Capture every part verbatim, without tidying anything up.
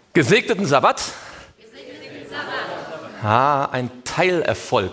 Gesegneten Sabbat. Gesegneten Sabbat. Ah, ein Teilerfolg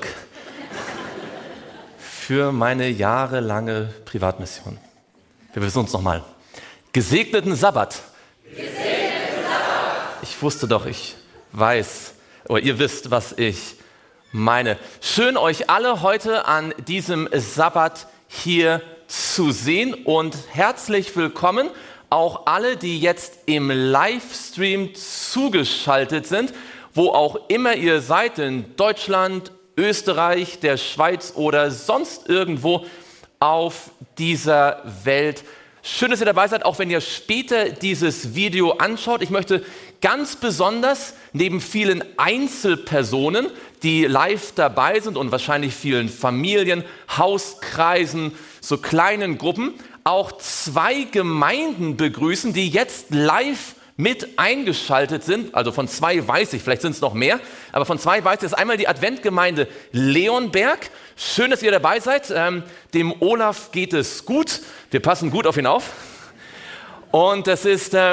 für meine jahrelange Privatmission. Wir wissen uns nochmal. Gesegneten Sabbat. Gesegneten Sabbat. Ich wusste doch, ich weiß, oder ihr wisst, was ich meine. Schön, euch alle heute an diesem Sabbat hier zu sehen und herzlich willkommen auch alle, die jetzt im Livestream zugeschaltet sind, wo auch immer ihr seid, in Deutschland, Österreich, der Schweiz oder sonst irgendwo auf dieser Welt. Schön, dass ihr dabei seid, auch wenn ihr später dieses Video anschaut. Ich möchte ganz besonders neben vielen Einzelpersonen, die live dabei sind und wahrscheinlich vielen Familien, Hauskreisen, so kleinen Gruppen, auch zwei Gemeinden begrüßen, die jetzt live mit eingeschaltet sind. Also von zwei weiß ich, vielleicht sind es noch mehr, aber von zwei weiß ich, das ist einmal die Adventgemeinde Leonberg. Schön, dass ihr dabei seid. Ähm, dem Olaf geht es gut. Wir passen gut auf ihn auf. Und das ist äh,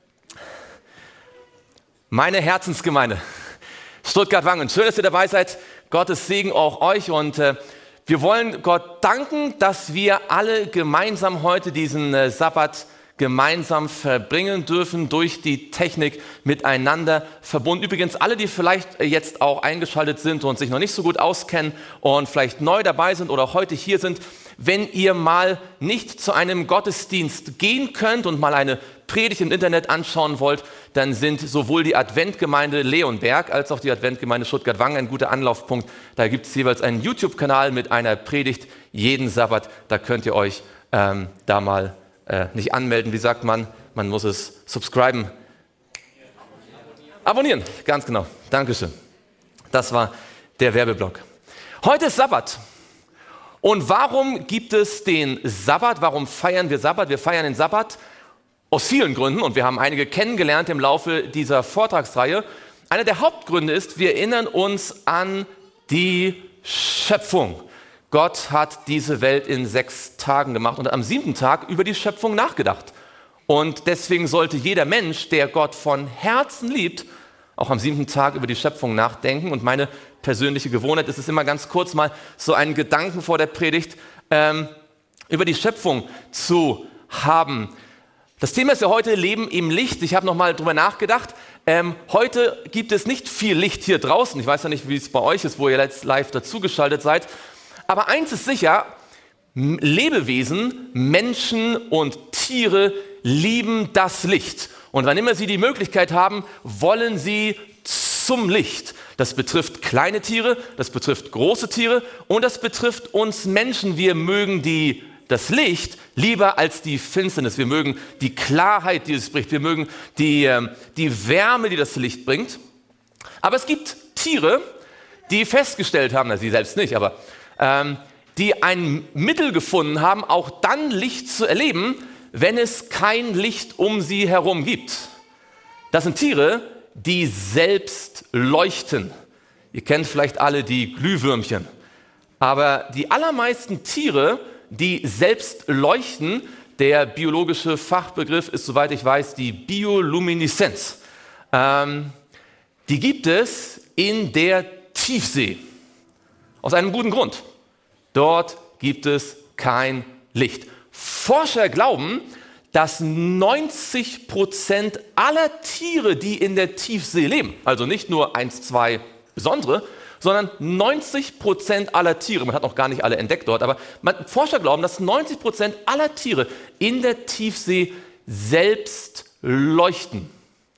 meine Herzensgemeinde, Stuttgart-Wangen. Schön, dass ihr dabei seid. Gottes Segen auch euch. Und äh, wir wollen Gott danken, dass wir alle gemeinsam heute diesen äh, Sabbat gemeinsam verbringen dürfen, durch die Technik miteinander verbunden. Übrigens, alle, die vielleicht jetzt auch eingeschaltet sind und sich noch nicht so gut auskennen und vielleicht neu dabei sind oder heute hier sind, wenn ihr mal nicht zu einem Gottesdienst gehen könnt und mal eine Predigt im Internet anschauen wollt, dann sind sowohl die Adventgemeinde Leonberg als auch die Adventgemeinde Stuttgart-Wangen ein guter Anlaufpunkt. Da gibt es jeweils einen YouTube-Kanal mit einer Predigt jeden Sabbat. Da könnt ihr euch ähm, da mal äh, nicht anmelden, wie sagt man? Man muss es subscriben. Abonnieren, ganz genau. Dankeschön. Das war der Werbeblock. Heute ist Sabbat. Und warum gibt es den Sabbat? Warum feiern wir Sabbat? Wir feiern den Sabbat aus vielen Gründen und wir haben einige kennengelernt im Laufe dieser Vortragsreihe. Einer der Hauptgründe ist, wir erinnern uns an die Schöpfung. Gott hat diese Welt in sechs Tagen gemacht und am siebten Tag über die Schöpfung nachgedacht. Und deswegen sollte jeder Mensch, der Gott von Herzen liebt, auch am siebten Tag über die Schöpfung nachdenken. Und meine persönliche Gewohnheit ist es immer ganz kurz mal so einen Gedanken vor der Predigt ähm, über die Schöpfung zu haben. Das Thema ist ja heute Leben im Licht. Ich habe nochmal drüber nachgedacht. Ähm, heute gibt es nicht viel Licht hier draußen. Ich weiß ja nicht, wie es bei euch ist, wo ihr jetzt live dazugeschaltet seid. Aber eins ist sicher, Lebewesen, Menschen und Tiere lieben das Licht. Und wann immer sie die Möglichkeit haben, wollen sie zum Licht. Das betrifft kleine Tiere, das betrifft große Tiere und das betrifft uns Menschen. Wir mögen die, das Licht lieber als die Finsternis. Wir mögen die Klarheit, die es bringt. Wir mögen die, die Wärme, die das Licht bringt. Aber es gibt Tiere, die festgestellt haben, na, sie selbst nicht, aber ähm, die ein Mittel gefunden haben, auch dann Licht zu erleben, wenn es kein Licht um sie herum gibt. Das sind Tiere, die selbst leuchten. Ihr kennt vielleicht alle die Glühwürmchen. Aber die allermeisten Tiere, die selbst leuchten, der biologische Fachbegriff ist, soweit ich weiß, die Biolumineszenz. Ähm, die gibt es in der Tiefsee. Aus einem guten Grund. Dort gibt es kein Licht. Forscher glauben, dass neunzig Prozent aller Tiere, die in der Tiefsee leben, also nicht nur eins, zwei besondere, sondern neunzig Prozent aller Tiere, man hat noch gar nicht alle entdeckt dort, aber man, Forscher glauben, dass neunzig Prozent aller Tiere in der Tiefsee selbst leuchten.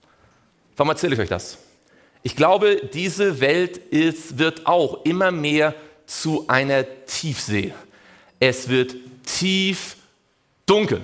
Warum erzähle ich euch das? Ich glaube, diese Welt ist, wird auch immer mehr zu einer Tiefsee. Es wird tief dunkel.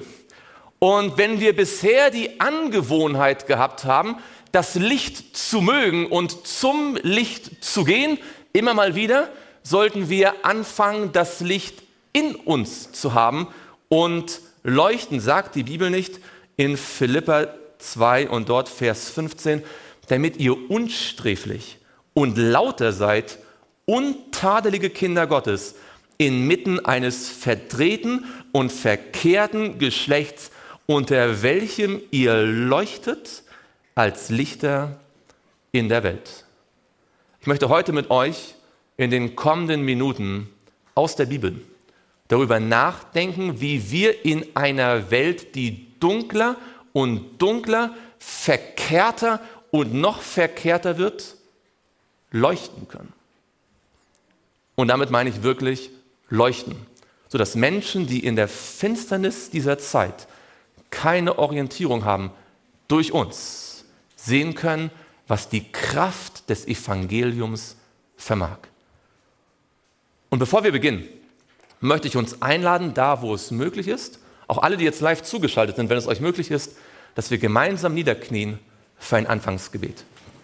Und wenn wir bisher die Angewohnheit gehabt haben, das Licht zu mögen und zum Licht zu gehen, immer mal wieder, sollten wir anfangen, das Licht in uns zu haben und leuchten, sagt die Bibel nicht, in Philipper zwei und dort Vers fünfzehn, damit ihr unsträflich und lauter seid, untadelige Kinder Gottes, inmitten eines verdrehten und verkehrten Geschlechts, unter welchem ihr leuchtet als Lichter in der Welt. Ich möchte heute mit euch in den kommenden Minuten aus der Bibel darüber nachdenken, wie wir in einer Welt, die dunkler und dunkler, verkehrter und noch verkehrter wird, leuchten können. Und damit meine ich wirklich leuchten, sodass Menschen, die in der Finsternis dieser Zeit keine Orientierung haben, durch uns sehen können, was die Kraft des Evangeliums vermag. Und bevor wir beginnen, möchte ich uns einladen, da wo es möglich ist, auch alle, die jetzt live zugeschaltet sind, wenn es euch möglich ist, dass wir gemeinsam niederknien für ein Anfangsgebet.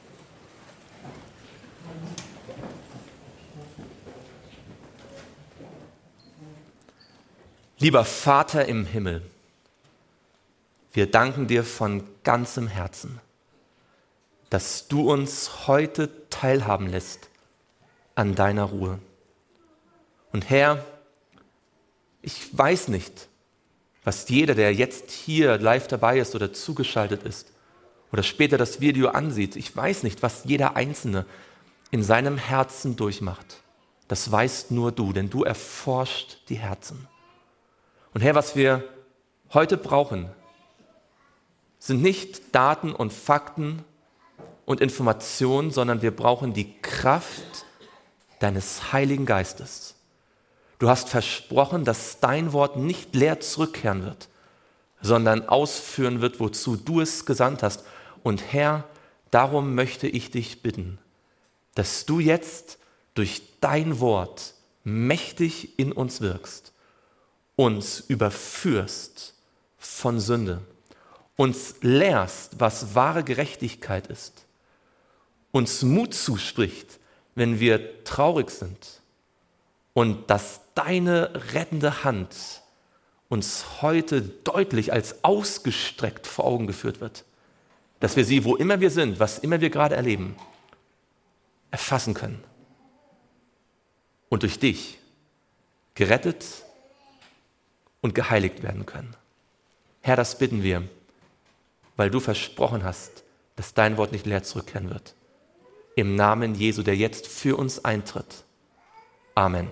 Lieber Vater im Himmel, wir danken dir von ganzem Herzen, dass du uns heute teilhaben lässt an deiner Ruhe. Und Herr, ich weiß nicht, was jeder, der jetzt hier live dabei ist oder zugeschaltet ist oder später das Video ansieht, ich weiß nicht, was jeder Einzelne in seinem Herzen durchmacht. Das weißt nur du, denn du erforscht die Herzen. Und Herr, was wir heute brauchen, sind nicht Daten und Fakten und Informationen, sondern wir brauchen die Kraft deines Heiligen Geistes. Du hast versprochen, dass dein Wort nicht leer zurückkehren wird, sondern ausführen wird, wozu du es gesandt hast. Und Herr, darum möchte ich dich bitten, dass du jetzt durch dein Wort mächtig in uns wirkst, uns überführst von Sünde, uns lehrst, was wahre Gerechtigkeit ist, uns Mut zuspricht, wenn wir traurig sind, und dass deine rettende Hand uns heute deutlich als ausgestreckt vor Augen geführt wird, dass wir sie, wo immer wir sind, was immer wir gerade erleben, erfassen können und durch dich gerettet und geheiligt werden können. Herr, das bitten wir, weil du versprochen hast, dass dein Wort nicht leer zurückkehren wird. Im Namen Jesu, der jetzt für uns eintritt. Amen.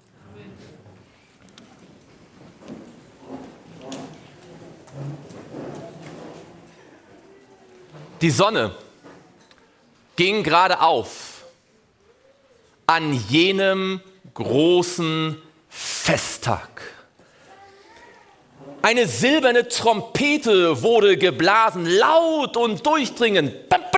Die Sonne ging gerade auf an jenem großen Festtag. Eine silberne Trompete wurde geblasen, laut und durchdringend.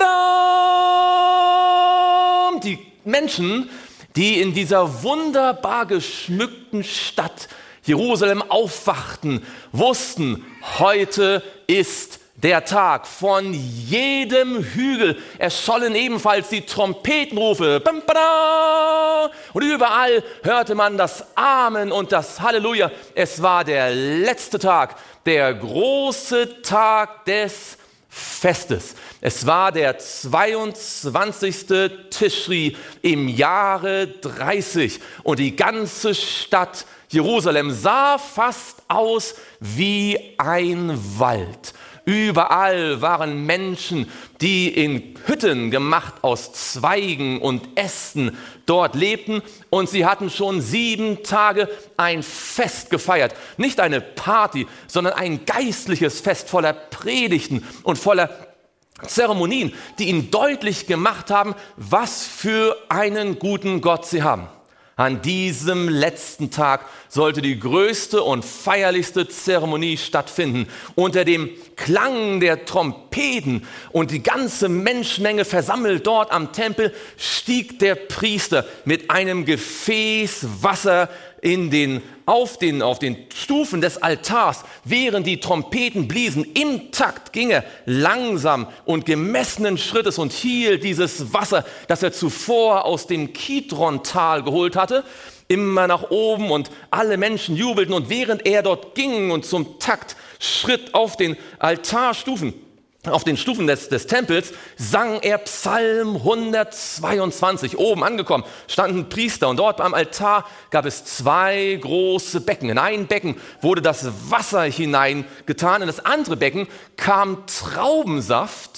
Die Menschen, die in dieser wunderbar geschmückten Stadt Jerusalem aufwachten, wussten, heute ist der Tag. Von jedem Hügel erschollen ebenfalls die Trompetenrufe. Und überall hörte man das Amen und das Halleluja. Es war der letzte Tag, der große Tag des Festes. Es war der zweiundzwanzigste Tischri im Jahre dreißig und die ganze Stadt Jerusalem sah fast aus wie ein Wald. Überall waren Menschen, die in Hütten gemacht aus Zweigen und Ästen dort lebten, und sie hatten schon sieben Tage ein Fest gefeiert. Nicht eine Party, sondern ein geistliches Fest voller Predigten und voller Zeremonien, die ihnen deutlich gemacht haben, was für einen guten Gott sie haben. An diesem letzten Tag sollte die größte und feierlichste Zeremonie stattfinden. Unter dem Klang der Trompeten und die ganze Menschenmenge versammelt dort am Tempel stieg der Priester mit einem Gefäß Wasser in den, auf, den, auf den Stufen des Altars, während die Trompeten bliesen. Im Takt ging er langsam und gemessenen Schrittes und hielt dieses Wasser, das er zuvor aus dem Kidron-Tal geholt hatte, immer nach oben, und alle Menschen jubelten. Und während er dort ging und zum Takt schritt auf den Altarstufen, auf den Stufen des, des Tempels, sang er Psalm hundertzweiundzwanzig. Oben angekommen standen Priester, und dort am Altar gab es zwei große Becken. In ein Becken wurde das Wasser hineingetan, in das andere Becken kam Traubensaft,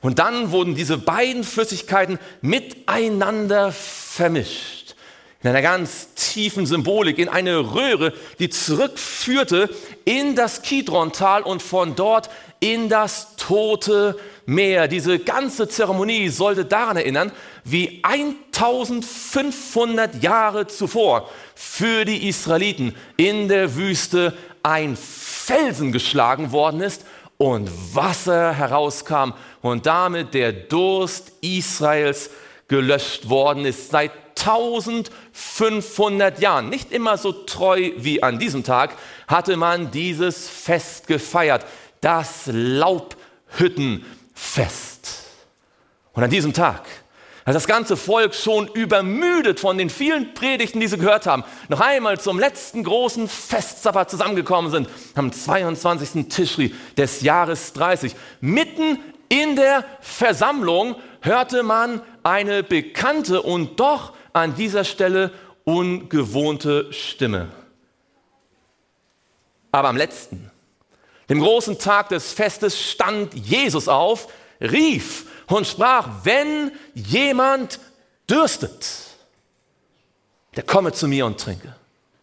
Und dann wurden diese beiden Flüssigkeiten miteinander vermischt. In einer ganz tiefen Symbolik, in eine Röhre, die zurückführte in das Kidrontal und von dort in das Tote Meer. Diese ganze Zeremonie sollte daran erinnern, wie eintausendfünfhundert Jahre zuvor für die Israeliten in der Wüste ein Felsen geschlagen worden ist und Wasser herauskam und damit der Durst Israels gelöscht worden ist. Seit eintausendfünfhundert Jahren, nicht immer so treu wie an diesem Tag, hatte man dieses Fest gefeiert, das Laubhüttenfest. Und an diesem Tag, als das ganze Volk schon übermüdet von den vielen Predigten, die sie gehört haben, noch einmal zum letzten großen Festsabbat zusammengekommen sind, am zweiundzwanzigsten Tischri des Jahres dreißig, mitten in der Versammlung hörte man eine bekannte und doch an dieser Stelle ungewohnte Stimme. Aber am letzten, dem großen Tag des Festes, stand Jesus auf, rief und sprach: Wenn jemand dürstet, der komme zu mir und trinke.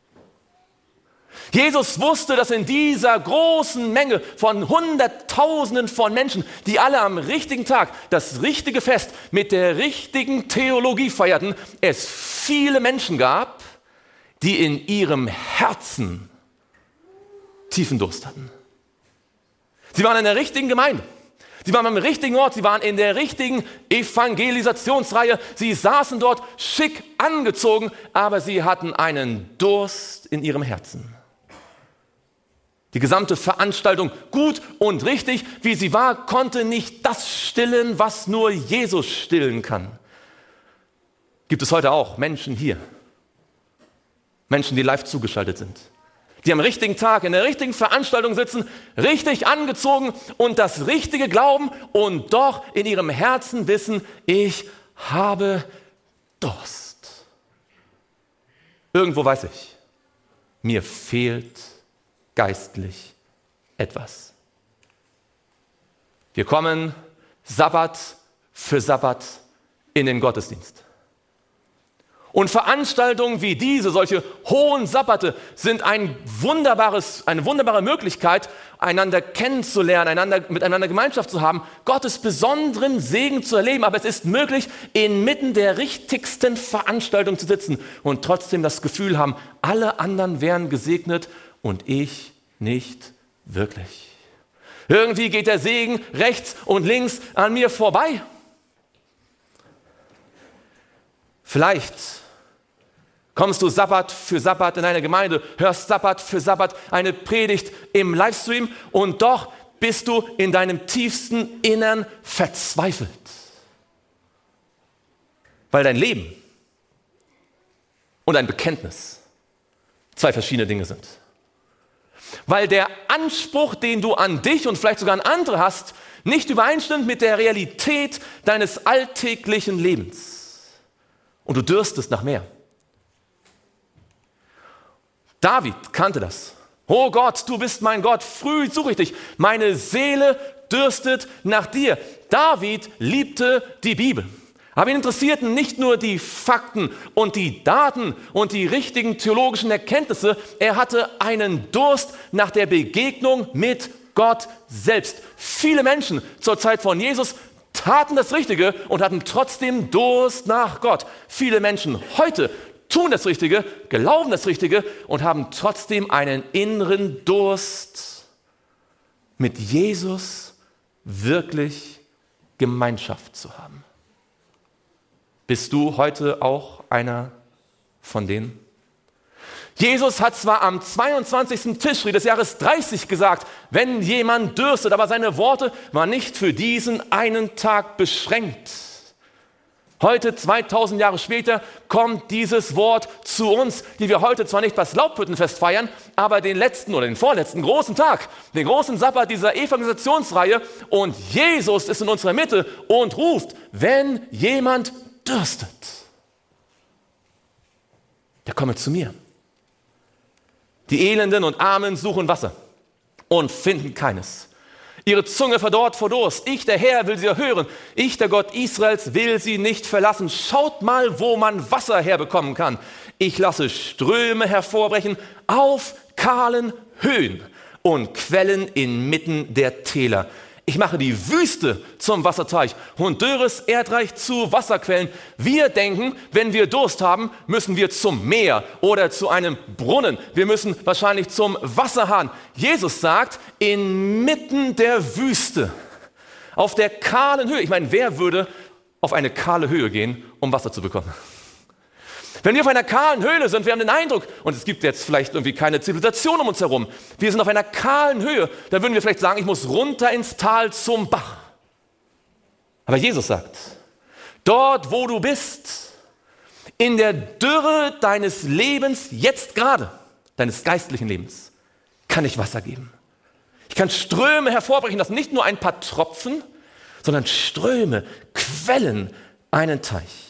Jesus wusste, dass in dieser großen Menge von Hunderttausenden von Menschen, die alle am richtigen Tag das richtige Fest mit der richtigen Theologie feierten, es viele Menschen gab, die in ihrem Herzen tiefen Durst hatten. Sie waren in der richtigen Gemeinde. Sie waren am richtigen Ort, sie waren in der richtigen Evangelisationsreihe. Sie saßen dort schick angezogen, aber sie hatten einen Durst in ihrem Herzen. Die gesamte Veranstaltung, gut und richtig, wie sie war, konnte nicht das stillen, was nur Jesus stillen kann. Gibt es heute auch Menschen hier, Menschen, die live zugeschaltet sind, die am richtigen Tag, in der richtigen Veranstaltung sitzen, richtig angezogen und das Richtige glauben und doch in ihrem Herzen wissen: Ich habe Durst. Irgendwo weiß ich, mir fehlt geistlich etwas. Wir kommen Sabbat für Sabbat in den Gottesdienst. Und Veranstaltungen wie diese, solche hohen Sabbate, sind ein wunderbares, eine wunderbare Möglichkeit, einander kennenzulernen, einander, miteinander Gemeinschaft zu haben, Gottes besonderen Segen zu erleben. Aber es ist möglich, inmitten der richtigsten Veranstaltung zu sitzen und trotzdem das Gefühl haben, alle anderen wären gesegnet und ich nicht wirklich. Irgendwie geht der Segen rechts und links an mir vorbei. Vielleicht kommst du Sabbat für Sabbat in eine Gemeinde, hörst Sabbat für Sabbat eine Predigt im Livestream und doch bist du in deinem tiefsten Innern verzweifelt. Weil dein Leben und ein Bekenntnis zwei verschiedene Dinge sind. Weil der Anspruch, den du an dich und vielleicht sogar an andere hast, nicht übereinstimmt mit der Realität deines alltäglichen Lebens. Und du dürstest nach mehr. David kannte das. Oh Gott, du bist mein Gott, früh suche ich dich. Meine Seele dürstet nach dir. David liebte die Bibel. Aber ihn interessierten nicht nur die Fakten und die Daten und die richtigen theologischen Erkenntnisse. Er hatte einen Durst nach der Begegnung mit Gott selbst. Viele Menschen zur Zeit von Jesus taten das Richtige und hatten trotzdem Durst nach Gott. Viele Menschen heute tun das Richtige, glauben das Richtige und haben trotzdem einen inneren Durst, mit Jesus wirklich Gemeinschaft zu haben. Bist du heute auch einer von denen? Jesus hat zwar am zweiundzwanzigsten Tischri des Jahres dreißig gesagt, wenn jemand dürstet, aber seine Worte waren nicht für diesen einen Tag beschränkt. Heute, zweitausend Jahre später, kommt dieses Wort zu uns, die wir heute zwar nicht das Laubhüttenfest feiern, aber den letzten oder den vorletzten großen Tag, den großen Sabbat dieser Evangelisationsreihe, und Jesus ist in unserer Mitte und ruft: Wenn jemand dürstet, der komme zu mir. Die Elenden und Armen suchen Wasser und finden keines. Ihre Zunge verdorrt vor Durst. Ich, der Herr, will sie erhören. Ich, der Gott Israels, will sie nicht verlassen. Schaut mal, wo man Wasser herbekommen kann. Ich lasse Ströme hervorbrechen auf kahlen Höhen und Quellen inmitten der Täler. Ich mache die Wüste zum Wasserteich und dürres Erdreich zu Wasserquellen. Wir denken, wenn wir Durst haben, müssen wir zum Meer oder zu einem Brunnen. Wir müssen wahrscheinlich zum Wasserhahn. Jesus sagt, inmitten der Wüste, auf der kahlen Höhe. Ich meine, wer würde auf eine kahle Höhe gehen, um Wasser zu bekommen? Wenn wir auf einer kahlen Höhle sind, wir haben den Eindruck, und es gibt jetzt vielleicht irgendwie keine Zivilisation um uns herum, wir sind auf einer kahlen Höhe, dann würden wir vielleicht sagen, ich muss runter ins Tal zum Bach. Aber Jesus sagt, dort wo du bist, in der Dürre deines Lebens, jetzt gerade, deines geistlichen Lebens, kann ich Wasser geben. Ich kann Ströme hervorbrechen lassen, nicht nur ein paar Tropfen, sondern Ströme, Quellen, einen Teich.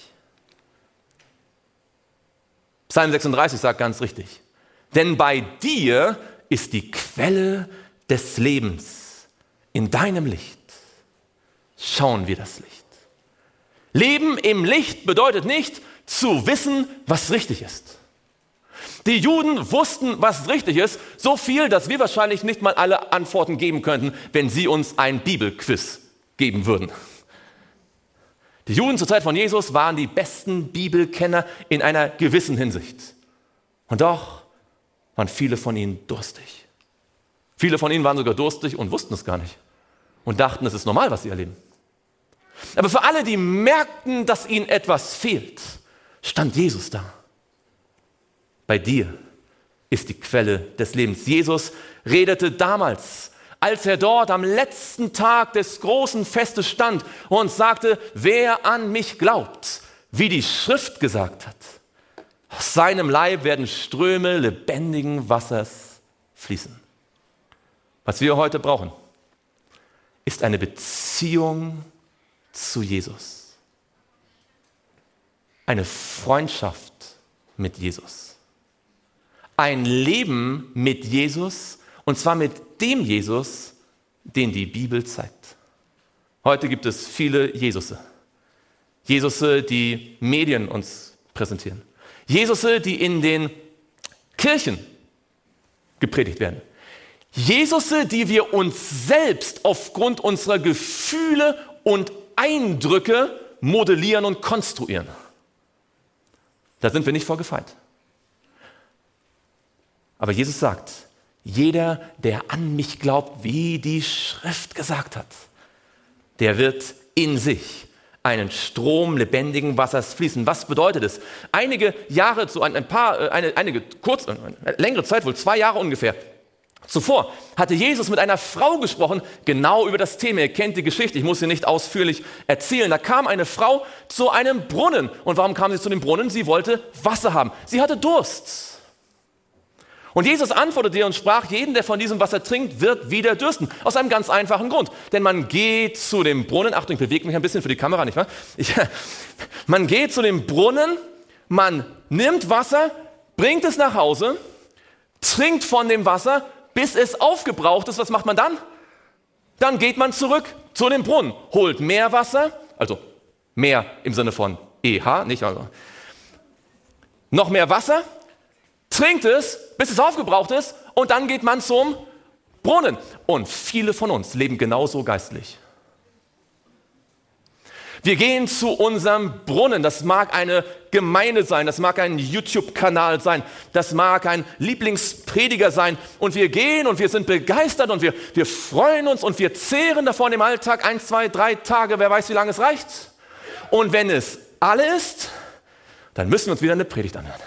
Psalm sechsunddreißig sagt ganz richtig, denn bei dir ist die Quelle des Lebens. In deinem Licht schauen wir das Licht. Leben im Licht bedeutet nicht zu wissen, was richtig ist. Die Juden wussten, was richtig ist, so viel, dass wir wahrscheinlich nicht mal alle Antworten geben könnten, wenn sie uns ein Bibelquiz geben würden. Die Juden zur Zeit von Jesus waren die besten Bibelkenner in einer gewissen Hinsicht. Und doch waren viele von ihnen durstig. Viele von ihnen waren sogar durstig und wussten es gar nicht und dachten, es ist normal, was sie erleben. Aber für alle, die merkten, dass ihnen etwas fehlt, stand Jesus da. Bei dir ist die Quelle des Lebens. Jesus redete damals, als er dort am letzten Tag des großen Festes stand und sagte, wer an mich glaubt, wie die Schrift gesagt hat, aus seinem Leib werden Ströme lebendigen Wassers fließen. Was wir heute brauchen, ist eine Beziehung zu Jesus. Eine Freundschaft mit Jesus. Ein Leben mit Jesus, und zwar mit dem Jesus, den die Bibel zeigt. Heute gibt es viele Jesusse. Jesusse, die Medien uns präsentieren. Jesusse, die in den Kirchen gepredigt werden. Jesusse, die wir uns selbst aufgrund unserer Gefühle und Eindrücke modellieren und konstruieren. Da sind wir nicht vorgefeit. Aber Jesus sagt, jeder, der an mich glaubt, wie die Schrift gesagt hat, der wird in sich einen Strom lebendigen Wassers fließen. Was bedeutet es? Einige Jahre, zu ein paar, eine, einige kurz, eine längere Zeit, wohl zwei Jahre ungefähr, zuvor hatte Jesus mit einer Frau gesprochen, genau über das Thema. Ihr kennt die Geschichte, ich muss sie nicht ausführlich erzählen. Da kam eine Frau zu einem Brunnen. Und warum kam sie zu dem Brunnen? Sie wollte Wasser haben. Sie hatte Durst. Und Jesus antwortete ihr und sprach, jeden, der von diesem Wasser trinkt, wird wieder dürsten. Aus einem ganz einfachen Grund. Denn man geht zu dem Brunnen, Achtung, ich bewege mich ein bisschen für die Kamera, nicht wahr? Ich, man geht zu dem Brunnen, man nimmt Wasser, bringt es nach Hause, trinkt von dem Wasser, bis es aufgebraucht ist. Was macht man dann? Dann geht man zurück zu dem Brunnen, holt mehr Wasser, also mehr im Sinne von E H, nicht also. Noch mehr Wasser, trinkt es, bis es aufgebraucht ist, und dann geht man zum Brunnen. Und viele von uns leben genauso geistlich. Wir gehen zu unserem Brunnen. Das mag eine Gemeinde sein, das mag ein YouTube-Kanal sein, das mag ein Lieblingsprediger sein. Und wir gehen und wir sind begeistert und wir, wir freuen uns und wir zehren davon im Alltag ein, zwei, drei Tage, wer weiß, wie lange es reicht. Und wenn es alle ist, dann müssen wir uns wieder eine Predigt anhören.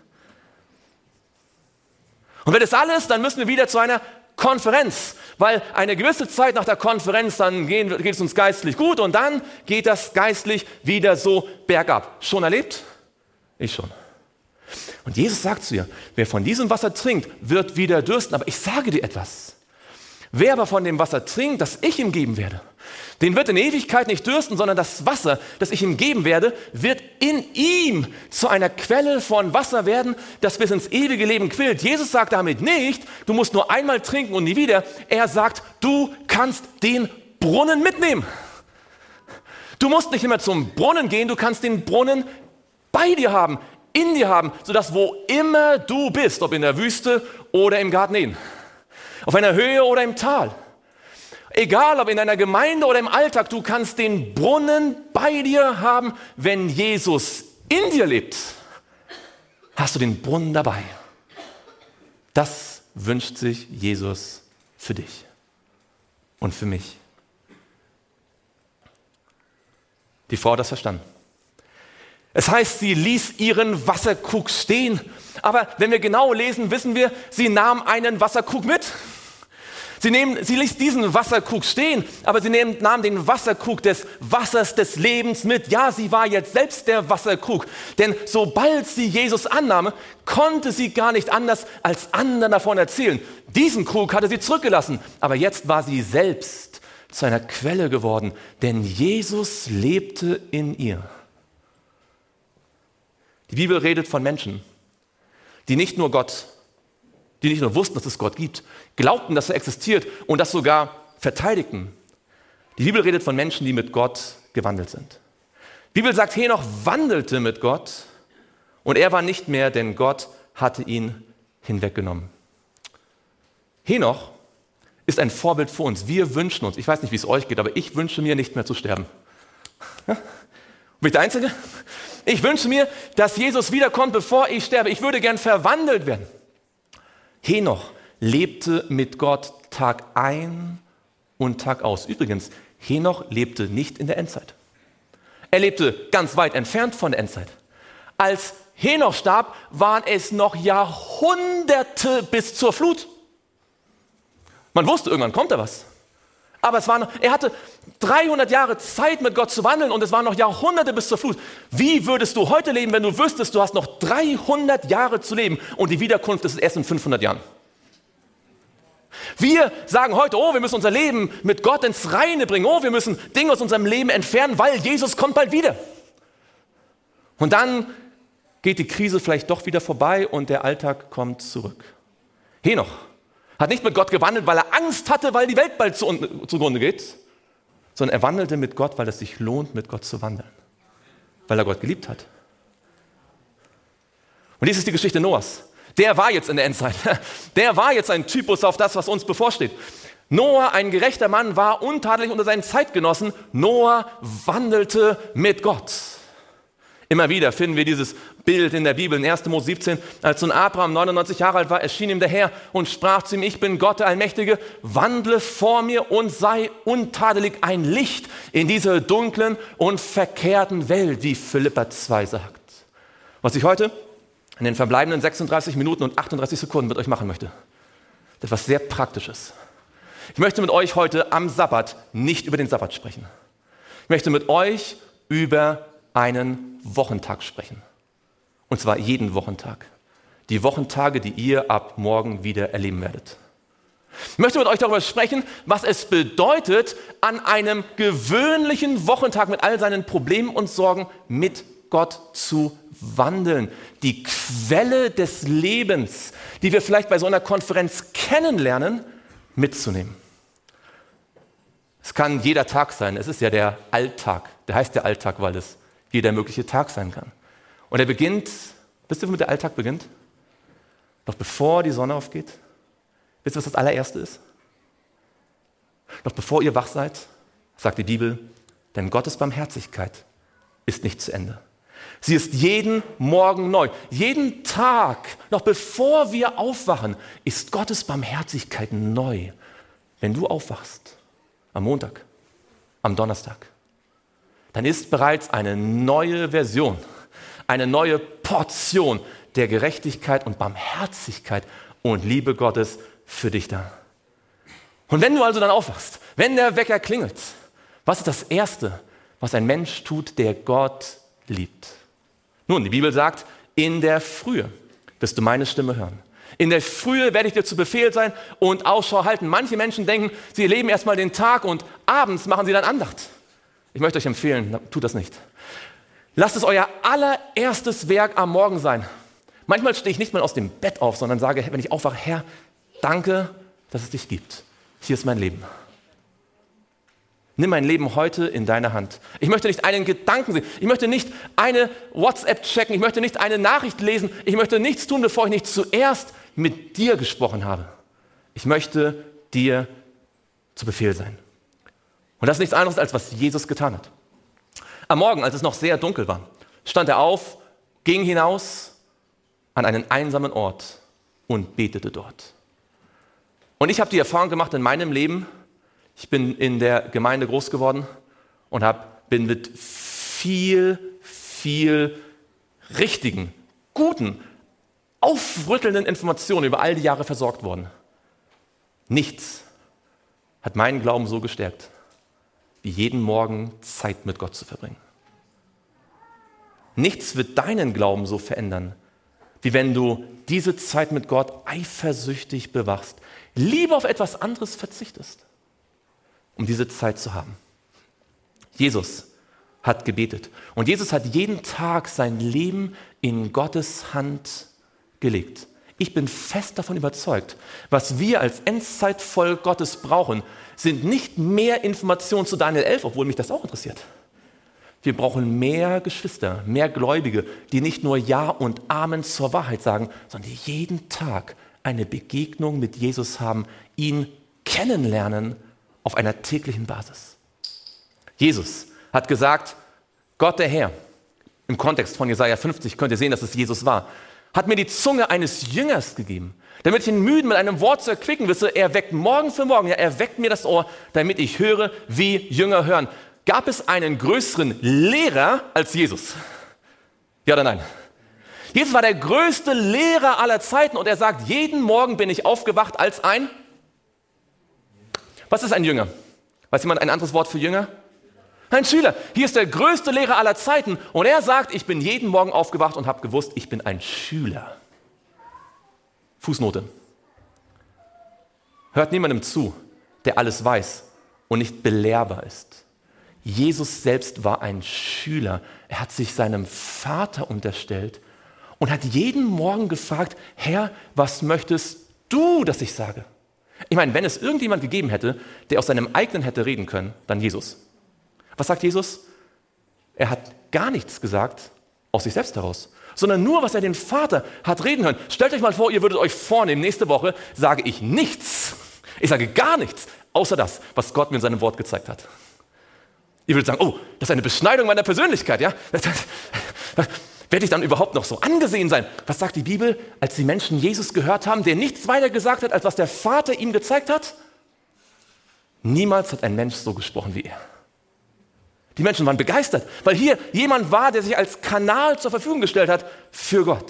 Und wenn das alles ist, dann müssen wir wieder zu einer Konferenz, weil eine gewisse Zeit nach der Konferenz, dann gehen, geht es uns geistlich gut und dann geht das geistlich wieder so bergab. Schon erlebt? Ich schon. Und Jesus sagt zu ihr, wer von diesem Wasser trinkt, wird wieder dürsten. Aber ich sage dir etwas. Wer aber von dem Wasser trinkt, das ich ihm geben werde, den wird in Ewigkeit nicht dürsten, sondern das Wasser, das ich ihm geben werde, wird in ihm zu einer Quelle von Wasser werden, das bis ins ewige Leben quillt. Jesus sagt damit nicht, du musst nur einmal trinken und nie wieder. Er sagt, du kannst den Brunnen mitnehmen. Du musst nicht immer zum Brunnen gehen, du kannst den Brunnen bei dir haben, in dir haben, sodass wo immer du bist, ob in der Wüste oder im Garten Eden, auf einer Höhe oder im Tal, egal ob in deiner Gemeinde oder im Alltag, du kannst den Brunnen bei dir haben. Wenn Jesus in dir lebt, hast du den Brunnen dabei. Das wünscht sich Jesus für dich und für mich. Die Frau hat das verstanden. Es heißt, sie ließ ihren Wasserkrug stehen. Aber wenn wir genau lesen, wissen wir, sie nahm einen Wasserkrug mit. Sie, nehmen, sie ließ diesen Wasserkrug stehen, aber sie nehm, nahm den Wasserkrug des Wassers des Lebens mit. Ja, sie war jetzt selbst der Wasserkrug. Denn sobald sie Jesus annahm, konnte sie gar nicht anders als anderen davon erzählen. Diesen Krug hatte sie zurückgelassen, aber jetzt war sie selbst zu einer Quelle geworden, denn Jesus lebte in ihr. Die Bibel redet von Menschen, die nicht nur Gott, die nicht nur wussten, dass es Gott gibt, glaubten, dass er existiert und das sogar verteidigten. Die Bibel redet von Menschen, die mit Gott gewandelt sind. Die Bibel sagt, Henoch wandelte mit Gott und er war nicht mehr, denn Gott hatte ihn hinweggenommen. Henoch ist ein Vorbild für uns. Wir wünschen uns, ich weiß nicht, wie es euch geht, aber ich wünsche mir nicht mehr zu sterben. Ja? Bin ich der Einzige? Ich wünsche mir, dass Jesus wiederkommt, bevor ich sterbe. Ich würde gern verwandelt werden. Henoch lebte mit Gott Tag ein und Tag aus. Übrigens, Henoch lebte nicht in der Endzeit. Er lebte ganz weit entfernt von der Endzeit. Als Henoch starb, waren es noch Jahrhunderte bis zur Flut. Man wusste, irgendwann kommt da was. Aber es war noch, er hatte dreihundert Jahre Zeit, mit Gott zu wandeln und es waren noch Jahrhunderte bis zur Flut. Wie würdest du heute leben, wenn du wüsstest, du hast noch dreihundert Jahre zu leben und die Wiederkunft ist erst in fünfhundert Jahren? Wir sagen heute, oh, wir müssen unser Leben mit Gott ins Reine bringen. Oh, wir müssen Dinge aus unserem Leben entfernen, weil Jesus kommt bald wieder. Und dann geht die Krise vielleicht doch wieder vorbei und der Alltag kommt zurück. Henoch hat nicht mit Gott gewandelt, weil er Angst hatte, weil die Welt bald zu, zugrunde geht, sondern er wandelte mit Gott, weil es sich lohnt, mit Gott zu wandeln, weil er Gott geliebt hat. Und dies ist die Geschichte Noahs. Der war jetzt in der Endzeit. Der war jetzt ein Typus auf das, was uns bevorsteht. Noah, ein gerechter Mann, war untadelig unter seinen Zeitgenossen. Noah wandelte mit Gott. Immer wieder finden wir dieses Bild in der Bibel in erster Mose siebzehn. Als nun Abraham neunundneunzig Jahre alt war, erschien ihm der Herr und sprach zu ihm, ich bin Gott der Allmächtige, wandle vor mir und sei untadelig ein Licht in dieser dunklen und verkehrten Welt, wie Philipper zwei sagt. Was ich heute in den verbleibenden sechsunddreißig Minuten und achtunddreißig Sekunden mit euch machen möchte, das ist etwas sehr Praktisches. Ich möchte mit euch heute am Sabbat nicht über den Sabbat sprechen. Ich möchte mit euch über einen Wochentag sprechen. Und zwar jeden Wochentag. Die Wochentage, die ihr ab morgen wieder erleben werdet. Ich möchte mit euch darüber sprechen, was es bedeutet, an einem gewöhnlichen Wochentag mit all seinen Problemen und Sorgen mit Gott zu wandeln. Die Quelle des Lebens, die wir vielleicht bei so einer Konferenz kennenlernen, mitzunehmen. Es kann jeder Tag sein. Es ist ja der Alltag. Der heißt der Alltag, weil es jeder mögliche Tag sein kann. Und er beginnt, wisst ihr, womit der Alltag beginnt? Noch bevor die Sonne aufgeht. Wisst ihr, was das allererste ist? Noch bevor ihr wach seid, sagt die Bibel, denn Gottes Barmherzigkeit ist nicht zu Ende. Sie ist jeden Morgen neu. Jeden Tag, noch bevor wir aufwachen, ist Gottes Barmherzigkeit neu. Wenn du aufwachst, am Montag, am Donnerstag, dann ist bereits eine neue Version, eine neue Portion der Gerechtigkeit und Barmherzigkeit und Liebe Gottes für dich da. Und wenn du also dann aufwachst, wenn der Wecker klingelt, was ist das Erste, was ein Mensch tut, der Gott liebt? Nun, die Bibel sagt, in der Frühe wirst du meine Stimme hören. In der Frühe werde ich dir zu Befehl sein und Ausschau halten. Manche Menschen denken, sie leben erstmal den Tag und abends machen sie dann Andacht. Ich möchte euch empfehlen, tut das nicht. Lasst es euer allererstes Werk am Morgen sein. Manchmal stehe ich nicht mal aus dem Bett auf, sondern sage, wenn ich aufwache, Herr, danke, dass es dich gibt. Hier ist mein Leben. Nimm mein Leben heute in deine Hand. Ich möchte nicht einen Gedanken sehen. Ich möchte nicht eine WhatsApp checken. Ich möchte nicht eine Nachricht lesen. Ich möchte nichts tun, bevor ich nicht zuerst mit dir gesprochen habe. Ich möchte dir zu Befehl sein. Und das ist nichts anderes, als was Jesus getan hat. Am Morgen, als es noch sehr dunkel war, stand er auf, ging hinaus an einen einsamen Ort und betete dort. Und ich habe die Erfahrung gemacht in meinem Leben, ich bin in der Gemeinde groß geworden und hab, bin mit viel, viel richtigen, guten, aufrüttelnden Informationen über all die Jahre versorgt worden. Nichts hat meinen Glauben so gestärkt, wie jeden Morgen Zeit mit Gott zu verbringen. Nichts wird deinen Glauben so verändern, wie wenn du diese Zeit mit Gott eifersüchtig bewachst, lieber auf etwas anderes verzichtest, um diese Zeit zu haben. Jesus hat gebetet und Jesus hat jeden Tag sein Leben in Gottes Hand gelegt. Ich bin fest davon überzeugt, was wir als Endzeitvolk Gottes brauchen, sind nicht mehr Informationen zu Daniel elf, obwohl mich das auch interessiert. Wir brauchen mehr Geschwister, mehr Gläubige, die nicht nur Ja und Amen zur Wahrheit sagen, sondern die jeden Tag eine Begegnung mit Jesus haben, ihn kennenlernen auf einer täglichen Basis. Jesus hat gesagt, Gott der Herr, im Kontext von Jesaja fünfzig könnt ihr sehen, dass es Jesus war, hat mir die Zunge eines Jüngers gegeben, damit ich ihn müden mit einem Wort zu erquicken wisse. Er weckt morgen für morgen, ja, er weckt mir das Ohr, damit ich höre, wie Jünger hören. Gab es einen größeren Lehrer als Jesus? Ja oder nein? Jesus war der größte Lehrer aller Zeiten und er sagt, jeden Morgen bin ich aufgewacht als ein... Was ist ein Jünger? Weiß jemand ein anderes Wort für Jünger? Ein Schüler. Hier ist der größte Lehrer aller Zeiten und er sagt, ich bin jeden Morgen aufgewacht und habe gewusst, ich bin ein Schüler. Fußnote. Hört niemandem zu, der alles weiß und nicht belehrbar ist. Jesus selbst war ein Schüler. Er hat sich seinem Vater unterstellt und hat jeden Morgen gefragt, Herr, was möchtest du, dass ich sage? Ich meine, wenn es irgendjemand gegeben hätte, der aus seinem eigenen hätte reden können, dann Jesus. Was sagt Jesus? Er hat gar nichts gesagt aus sich selbst heraus, sondern nur, was er den Vater hat reden hören. Stellt euch mal vor, ihr würdet euch vornehmen, nächste Woche sage ich nichts. Ich sage gar nichts, außer das, was Gott mir in seinem Wort gezeigt hat. Ihr würdet sagen, oh, das ist eine Beschneidung meiner Persönlichkeit, ja? Das, das, das, werde ich dann überhaupt noch so angesehen sein? Was sagt die Bibel, als die Menschen Jesus gehört haben, der nichts weiter gesagt hat, als was der Vater ihm gezeigt hat? Niemals hat ein Mensch so gesprochen wie er. Die Menschen waren begeistert, weil hier jemand war, der sich als Kanal zur Verfügung gestellt hat für Gott.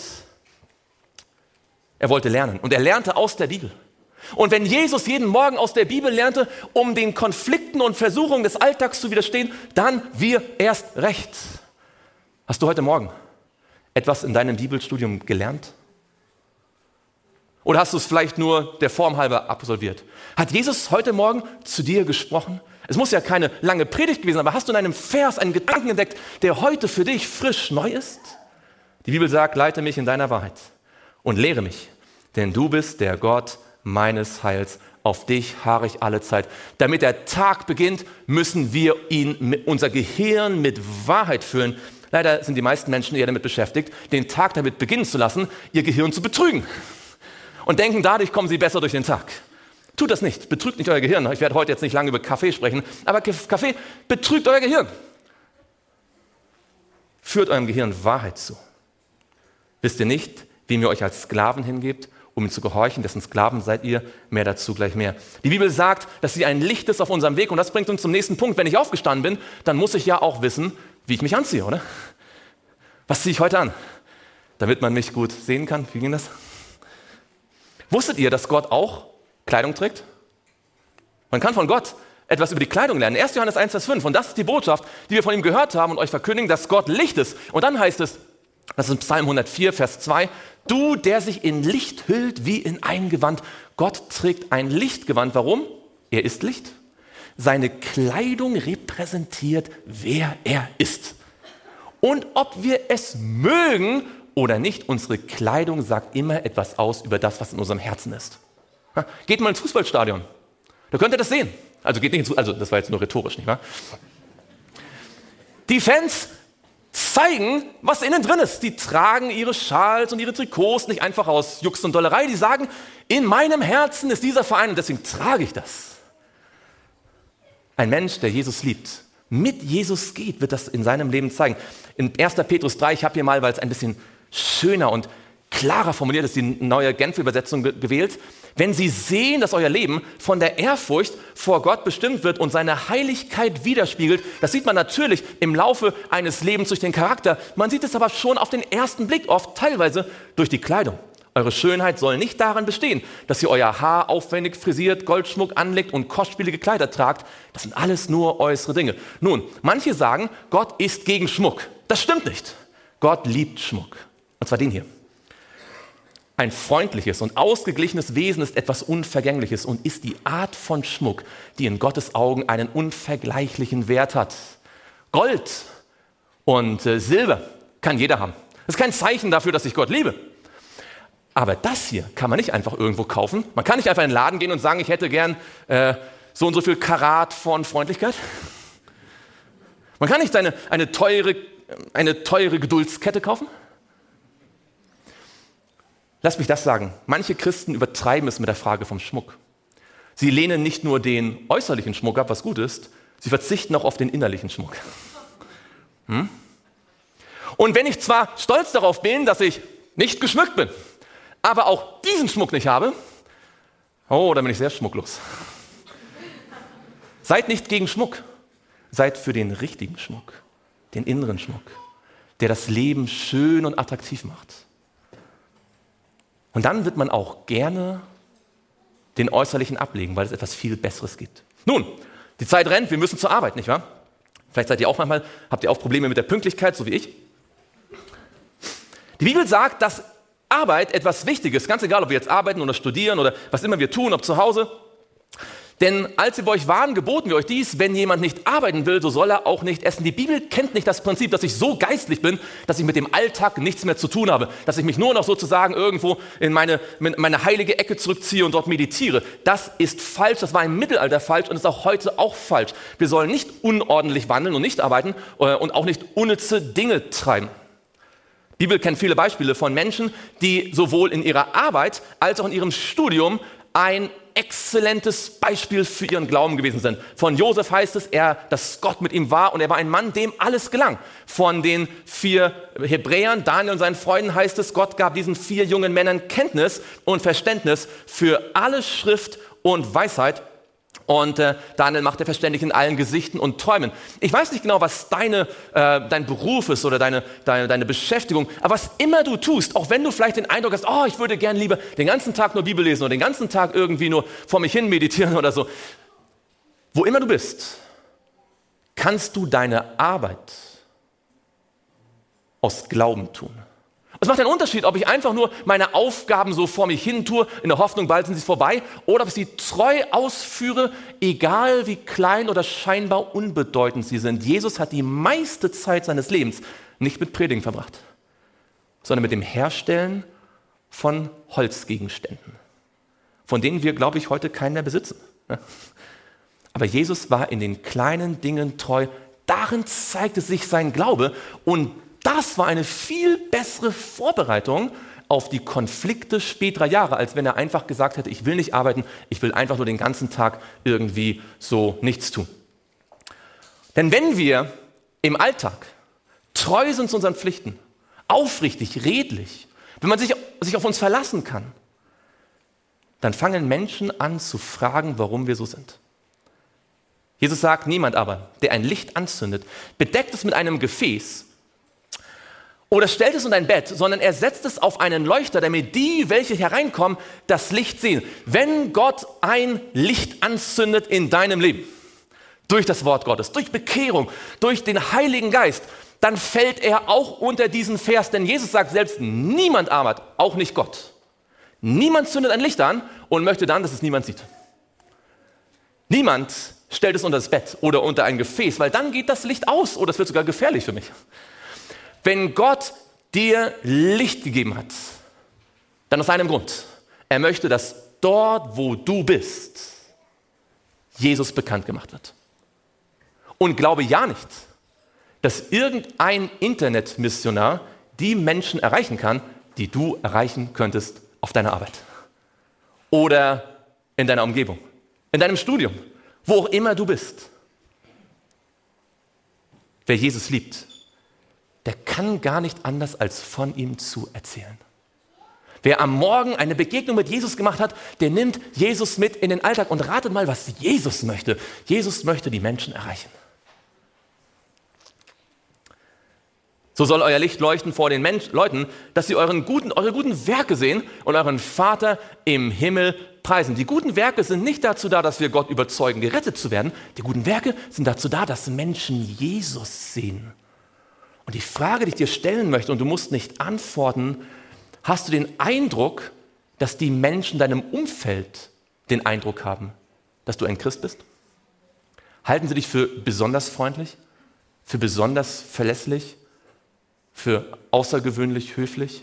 Er wollte lernen und er lernte aus der Bibel. Und wenn Jesus jeden Morgen aus der Bibel lernte, um den Konflikten und Versuchungen des Alltags zu widerstehen, dann wir erst recht. Hast du heute Morgen etwas in deinem Bibelstudium gelernt? Oder hast du es vielleicht nur der Form halber absolviert? Hat Jesus heute Morgen zu dir gesprochen? Es muss ja keine lange Predigt gewesen sein, aber hast du in einem Vers einen Gedanken entdeckt, der heute für dich frisch neu ist? Die Bibel sagt, leite mich in deiner Wahrheit und lehre mich, denn du bist der Gott meines Heils. Auf dich harre ich alle Zeit. Damit der Tag beginnt, müssen wir ihn, unser Gehirn mit Wahrheit füllen. Leider sind die meisten Menschen eher damit beschäftigt, den Tag damit beginnen zu lassen, ihr Gehirn zu betrügen. Und denken, dadurch kommen sie besser durch den Tag. Tut das nicht, betrügt nicht euer Gehirn. Ich werde heute jetzt nicht lange über Kaffee sprechen, aber Kaffee betrügt euer Gehirn. Führt eurem Gehirn Wahrheit zu. Wisst ihr nicht, wem ihr euch als Sklaven hingebt, um ihm zu gehorchen, dessen Sklaven seid ihr, mehr dazu gleich mehr. Die Bibel sagt, dass sie ein Licht ist auf unserem Weg und das bringt uns zum nächsten Punkt. Wenn ich aufgestanden bin, dann muss ich ja auch wissen, wie ich mich anziehe, oder? Was ziehe ich heute an? Damit man mich gut sehen kann. Wie ging das? Wusstet ihr, dass Gott auch Kleidung trägt? Man kann von Gott etwas über die Kleidung lernen. erster Johannes eins, Vers fünf. Und das ist die Botschaft, die wir von ihm gehört haben und euch verkündigen, dass Gott Licht ist. Und dann heißt es, das ist in Psalm hundertvier, Vers zwei, du, der sich in Licht hüllt wie in ein Gewand. Gott trägt ein Lichtgewand. Warum? Er ist Licht. Seine Kleidung repräsentiert, wer er ist. Und ob wir es mögen oder nicht, unsere Kleidung sagt immer etwas aus über das, was in unserem Herzen ist. Geht mal ins Fußballstadion, da könnt ihr das sehen. Also geht nicht hinzu, also das war jetzt nur rhetorisch, nicht wahr? Die Fans zeigen, was innen drin ist. Die tragen ihre Schals und ihre Trikots nicht einfach aus Jux und Dollerei. Die sagen, in meinem Herzen ist dieser Verein und deswegen trage ich das. Ein Mensch, der Jesus liebt, mit Jesus geht, wird das in seinem Leben zeigen. In erster Petrus drei, ich habe hier mal, weil es ein bisschen schöner und klarer formuliert ist, die neue Genfer Übersetzung ge- gewählt. Wenn Sie sehen, dass euer Leben von der Ehrfurcht vor Gott bestimmt wird und seine Heiligkeit widerspiegelt, das sieht man natürlich im Laufe eines Lebens durch den Charakter. Man sieht es aber schon auf den ersten Blick, oft teilweise durch die Kleidung. Eure Schönheit soll nicht darin bestehen, dass ihr euer Haar aufwendig frisiert, Goldschmuck anlegt und kostspielige Kleider tragt. Das sind alles nur äußere Dinge. Nun, manche sagen, Gott ist gegen Schmuck. Das stimmt nicht. Gott liebt Schmuck. Und zwar den hier. Ein freundliches und ausgeglichenes Wesen ist etwas Unvergängliches und ist die Art von Schmuck, die in Gottes Augen einen unvergleichlichen Wert hat. Gold und äh, Silber kann jeder haben. Das ist kein Zeichen dafür, dass ich Gott liebe. Aber das hier kann man nicht einfach irgendwo kaufen. Man kann nicht einfach in den Laden gehen und sagen, ich hätte gern äh, so und so viel Karat von Freundlichkeit. Man kann nicht eine, eine, teure, eine teure Geduldskette kaufen. Lass mich das sagen, manche Christen übertreiben es mit der Frage vom Schmuck. Sie lehnen nicht nur den äußerlichen Schmuck ab, was gut ist, sie verzichten auch auf den innerlichen Schmuck. Hm? Und wenn ich zwar stolz darauf bin, dass ich nicht geschmückt bin, aber auch diesen Schmuck nicht habe, oh, dann bin ich sehr schmucklos. Seid nicht gegen Schmuck, seid für den richtigen Schmuck, den inneren Schmuck, der das Leben schön und attraktiv macht. Und dann wird man auch gerne den Äußerlichen ablegen, weil es etwas viel Besseres gibt. Nun, die Zeit rennt, wir müssen zur Arbeit, nicht wahr? Vielleicht seid ihr auch manchmal, habt ihr auch Probleme mit der Pünktlichkeit, so wie ich. Die Bibel sagt, dass Arbeit etwas Wichtiges, ganz egal, ob wir jetzt arbeiten oder studieren oder was immer wir tun, ob zu Hause. Denn als wir bei euch waren, geboten wir euch dies, wenn jemand nicht arbeiten will, so soll er auch nicht essen. Die Bibel kennt nicht das Prinzip, dass ich so geistlich bin, dass ich mit dem Alltag nichts mehr zu tun habe, dass ich mich nur noch sozusagen irgendwo in meine, in meine heilige Ecke zurückziehe und dort meditiere. Das ist falsch, das war im Mittelalter falsch und ist auch heute auch falsch. Wir sollen nicht unordentlich wandeln und nicht arbeiten und auch nicht unnütze Dinge treiben. Die Bibel kennt viele Beispiele von Menschen, die sowohl in ihrer Arbeit als auch in ihrem Studium ein exzellentes Beispiel für ihren Glauben gewesen sind. Von Josef heißt es, er, dass Gott mit ihm war und er war ein Mann, dem alles gelang. Von den vier Hebräern, Daniel und seinen Freunden heißt es, Gott gab diesen vier jungen Männern Kenntnis und Verständnis für alle Schrift und Weisheit. Und äh, Daniel macht er verständlich in allen Gesichten und Träumen. Ich weiß nicht genau, was deine, äh, dein Beruf ist oder deine, deine, deine Beschäftigung, aber was immer du tust, auch wenn du vielleicht den Eindruck hast, oh, ich würde gern lieber den ganzen Tag nur Bibel lesen oder den ganzen Tag irgendwie nur vor mich hin meditieren oder so. Wo immer du bist, kannst du deine Arbeit aus Glauben tun. Es macht einen Unterschied, ob ich einfach nur meine Aufgaben so vor mich hin tue, in der Hoffnung, bald sind sie vorbei, oder ob ich sie treu ausführe, egal wie klein oder scheinbar unbedeutend sie sind. Jesus hat die meiste Zeit seines Lebens nicht mit Predigen verbracht, sondern mit dem Herstellen von Holzgegenständen, von denen wir, glaube ich, heute keinen mehr besitzen. Aber Jesus war in den kleinen Dingen treu, darin zeigte sich sein Glaube und das war eine viel bessere Vorbereitung auf die Konflikte späterer Jahre, als wenn er einfach gesagt hätte, ich will nicht arbeiten, ich will einfach nur den ganzen Tag irgendwie so nichts tun. Denn wenn wir im Alltag treu sind zu unseren Pflichten, aufrichtig, redlich, wenn man sich, sich auf uns verlassen kann, dann fangen Menschen an zu fragen, warum wir so sind. Jesus sagt, niemand aber, der ein Licht anzündet, bedeckt es mit einem Gefäß, oder stellt es unter ein Bett, sondern er setzt es auf einen Leuchter, damit die, welche hereinkommen, das Licht sehen. Wenn Gott ein Licht anzündet in deinem Leben, durch das Wort Gottes, durch Bekehrung, durch den Heiligen Geist, dann fällt er auch unter diesen Vers. Denn Jesus sagt selbst, niemand arbeitet, auch nicht Gott. Niemand zündet ein Licht an und möchte dann, dass es niemand sieht. Niemand stellt es unter das Bett oder unter ein Gefäß, weil dann geht das Licht aus oder es wird sogar gefährlich für mich. Wenn Gott dir Licht gegeben hat, dann aus einem Grund. Er möchte, dass dort, wo du bist, Jesus bekannt gemacht wird. Und glaube ja nicht, dass irgendein Internetmissionar die Menschen erreichen kann, die du erreichen könntest auf deiner Arbeit oder in deiner Umgebung, in deinem Studium, wo auch immer du bist. Wer Jesus liebt, der kann gar nicht anders, als von ihm zu erzählen. Wer am Morgen eine Begegnung mit Jesus gemacht hat, der nimmt Jesus mit in den Alltag. Und ratet mal, was Jesus möchte. Jesus möchte die Menschen erreichen. So soll euer Licht leuchten vor den Mensch- Leuten, dass sie euren guten, eure guten Werke sehen und euren Vater im Himmel preisen. Die guten Werke sind nicht dazu da, dass wir Gott überzeugen, gerettet zu werden. Die guten Werke sind dazu da, dass Menschen Jesus sehen. Und die Frage, die ich dir stellen möchte, und du musst nicht antworten, hast du den Eindruck, dass die Menschen in deinem Umfeld den Eindruck haben, dass du ein Christ bist? Halten sie dich für besonders freundlich, für besonders verlässlich, für außergewöhnlich höflich?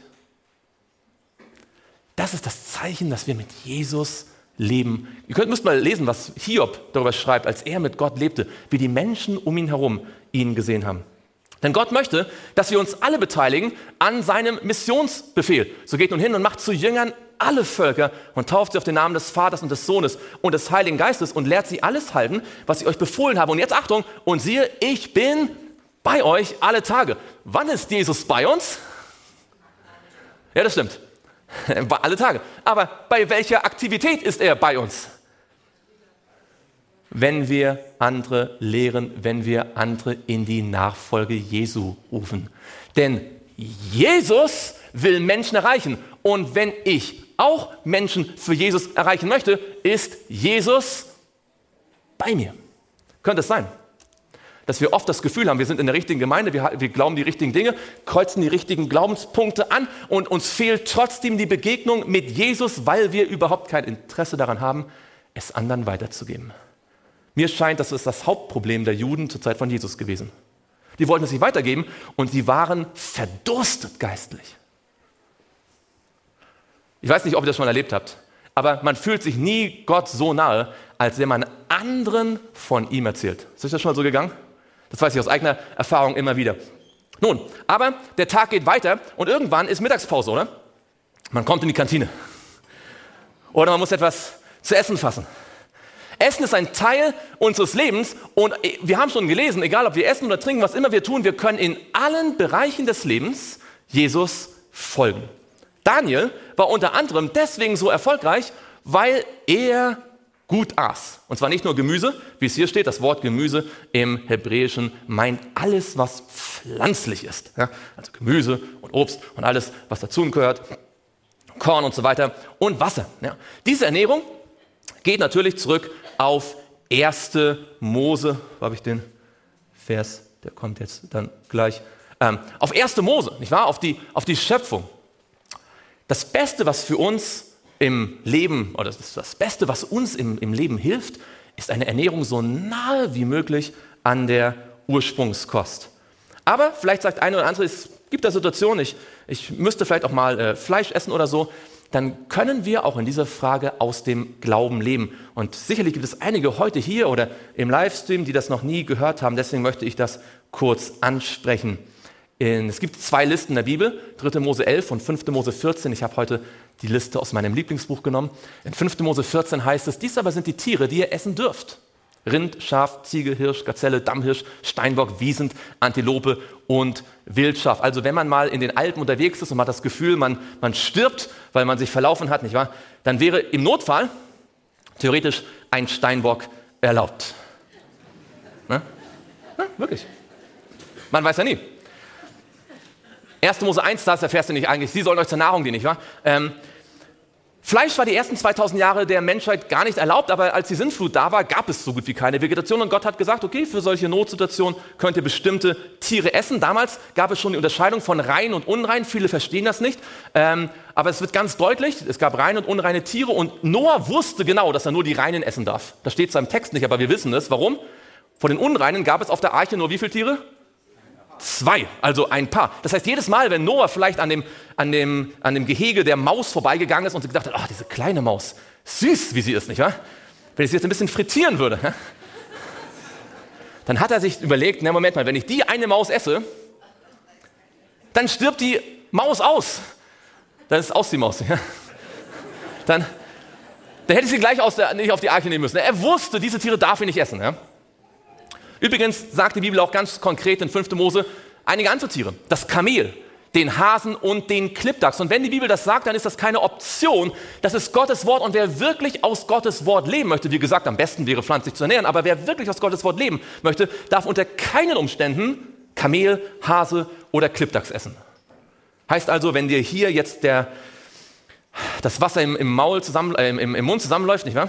Das ist das Zeichen, dass wir mit Jesus leben. Ihr könnt, müsst mal lesen, was Hiob darüber schreibt, als er mit Gott lebte, wie die Menschen um ihn herum ihn gesehen haben. Denn Gott möchte, dass wir uns alle beteiligen an seinem Missionsbefehl. So geht nun hin und macht zu Jüngern alle Völker und tauft sie auf den Namen des Vaters und des Sohnes und des Heiligen Geistes und lehrt sie alles halten, was ich euch befohlen habe. Und jetzt Achtung, und siehe, ich bin bei euch alle Tage. Wann ist Jesus bei uns? Ja, das stimmt. Alle Tage. Aber bei welcher Aktivität ist er bei uns? Wenn wir andere lehren, wenn wir andere in die Nachfolge Jesu rufen. Denn Jesus will Menschen erreichen. Und wenn ich auch Menschen für Jesus erreichen möchte, ist Jesus bei mir. Könnte es sein, dass wir oft das Gefühl haben, wir sind in der richtigen Gemeinde, wir, wir glauben die richtigen Dinge, kreuzen die richtigen Glaubenspunkte an und uns fehlt trotzdem die Begegnung mit Jesus, weil wir überhaupt kein Interesse daran haben, es anderen weiterzugeben. Mir scheint, das ist das Hauptproblem der Juden zur Zeit von Jesus gewesen. Die wollten es nicht weitergeben und sie waren verdurstet geistlich. Ich weiß nicht, ob ihr das schon erlebt habt, aber man fühlt sich nie Gott so nahe, als wenn man anderen von ihm erzählt. Ist euch das schon mal so gegangen? Das weiß ich aus eigener Erfahrung immer wieder. Nun, aber der Tag geht weiter und irgendwann ist Mittagspause, oder? Man kommt in die Kantine. Oder man muss etwas zu essen fassen. Essen ist ein Teil unseres Lebens und wir haben schon gelesen, egal ob wir essen oder trinken, was immer wir tun, wir können in allen Bereichen des Lebens Jesus folgen. Daniel war unter anderem deswegen so erfolgreich, weil er gut aß. Und zwar nicht nur Gemüse, wie es hier steht, das Wort Gemüse im Hebräischen meint alles, was pflanzlich ist. Ja, also Gemüse und Obst und alles, was dazu gehört, Korn und so weiter und Wasser. Ja. Diese Ernährung geht natürlich zurück auf erste Mose. Wo habe ich den Vers? Der kommt jetzt dann gleich. Ähm, auf erste Mose, nicht wahr? Auf die, auf die Schöpfung. Das Beste, was für uns im Leben, oder das, ist das Beste, was uns im, im Leben hilft, ist eine Ernährung so nahe wie möglich an der Ursprungskost. Aber vielleicht sagt einer oder andere, es gibt da Situationen, ich, ich müsste vielleicht auch mal äh, Fleisch essen oder so, dann können wir auch in dieser Frage aus dem Glauben leben. Und sicherlich gibt es einige heute hier oder im Livestream, die das noch nie gehört haben. Deswegen möchte ich das kurz ansprechen. Es gibt zwei Listen in der Bibel, dritte Mose elf und fünfte Mose vierzehn. Ich habe heute die Liste aus meinem Lieblingsbuch genommen. In fünfte Mose vierzehn heißt es, dies aber sind die Tiere, die ihr essen dürft. Rind, Schaf, Ziege, Hirsch, Gazelle, Dammhirsch, Steinbock, Wiesent, Antilope und Wildschaf. Also wenn man mal in den Alpen unterwegs ist und man hat das Gefühl, man, man stirbt, weil man sich verlaufen hat, nicht wahr? Dann wäre im Notfall theoretisch ein Steinbock erlaubt. Ne? Ja, wirklich. Man weiß ja nie. erste Mose eins, da ist der Vers, den ich eigentlich, sie sollen euch zur Nahrung dienen, nicht wahr? Ähm, Fleisch war die ersten zweitausend Jahre der Menschheit gar nicht erlaubt, aber als die Sintflut da war, gab es so gut wie keine Vegetation und Gott hat gesagt, okay, für solche Notsituationen könnt ihr bestimmte Tiere essen. Damals gab es schon die Unterscheidung von rein und unrein, viele verstehen das nicht, ähm, aber es wird ganz deutlich, es gab reine und unreine Tiere und Noah wusste genau, dass er nur die Reinen essen darf. Das steht zwar im Text nicht, aber wir wissen es. Warum? Von den Unreinen gab es auf der Arche nur wie viele Tiere? Zwei, also ein Paar. Das heißt, jedes Mal, wenn Noah vielleicht an dem, an dem, an dem Gehege der Maus vorbeigegangen ist und sie gedacht hat, ach, diese kleine Maus, süß, wie sie ist, nicht wahr? wenn ich sie jetzt ein bisschen frittieren würde, dann hat er sich überlegt, na Moment mal, wenn ich die eine Maus esse, dann stirbt die Maus aus. Dann ist aus die Maus. Ja. Dann, dann hätte ich sie gleich aus der, nicht auf die Arche nehmen müssen. Er wusste, diese Tiere darf ich nicht essen. Ja. Übrigens sagt die Bibel auch ganz konkret in fünfter Mose einige andere Tiere. Das Kamel, den Hasen und den Klippdachs. Und wenn die Bibel das sagt, dann ist das keine Option. Das ist Gottes Wort. Und wer wirklich aus Gottes Wort leben möchte, wie gesagt, am besten wäre pflanzlich zu ernähren, aber wer wirklich aus Gottes Wort leben möchte, darf unter keinen Umständen Kamel, Hase oder Klippdachs essen. Heißt also, wenn dir hier jetzt der, das Wasser im, im, Maul zusammen, äh, im, im Mund zusammenläuft, nicht wahr?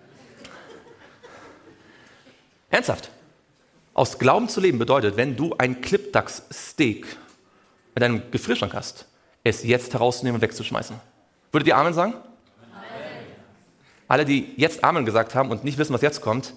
Ernsthaft. Aus Glauben zu leben bedeutet, wenn du ein Klippdachs-Steak mit einem Gefrierschrank hast, es jetzt herauszunehmen und wegzuschmeißen. Würdet ihr Amen sagen? Amen. Alle, die jetzt Amen gesagt haben und nicht wissen, was jetzt kommt,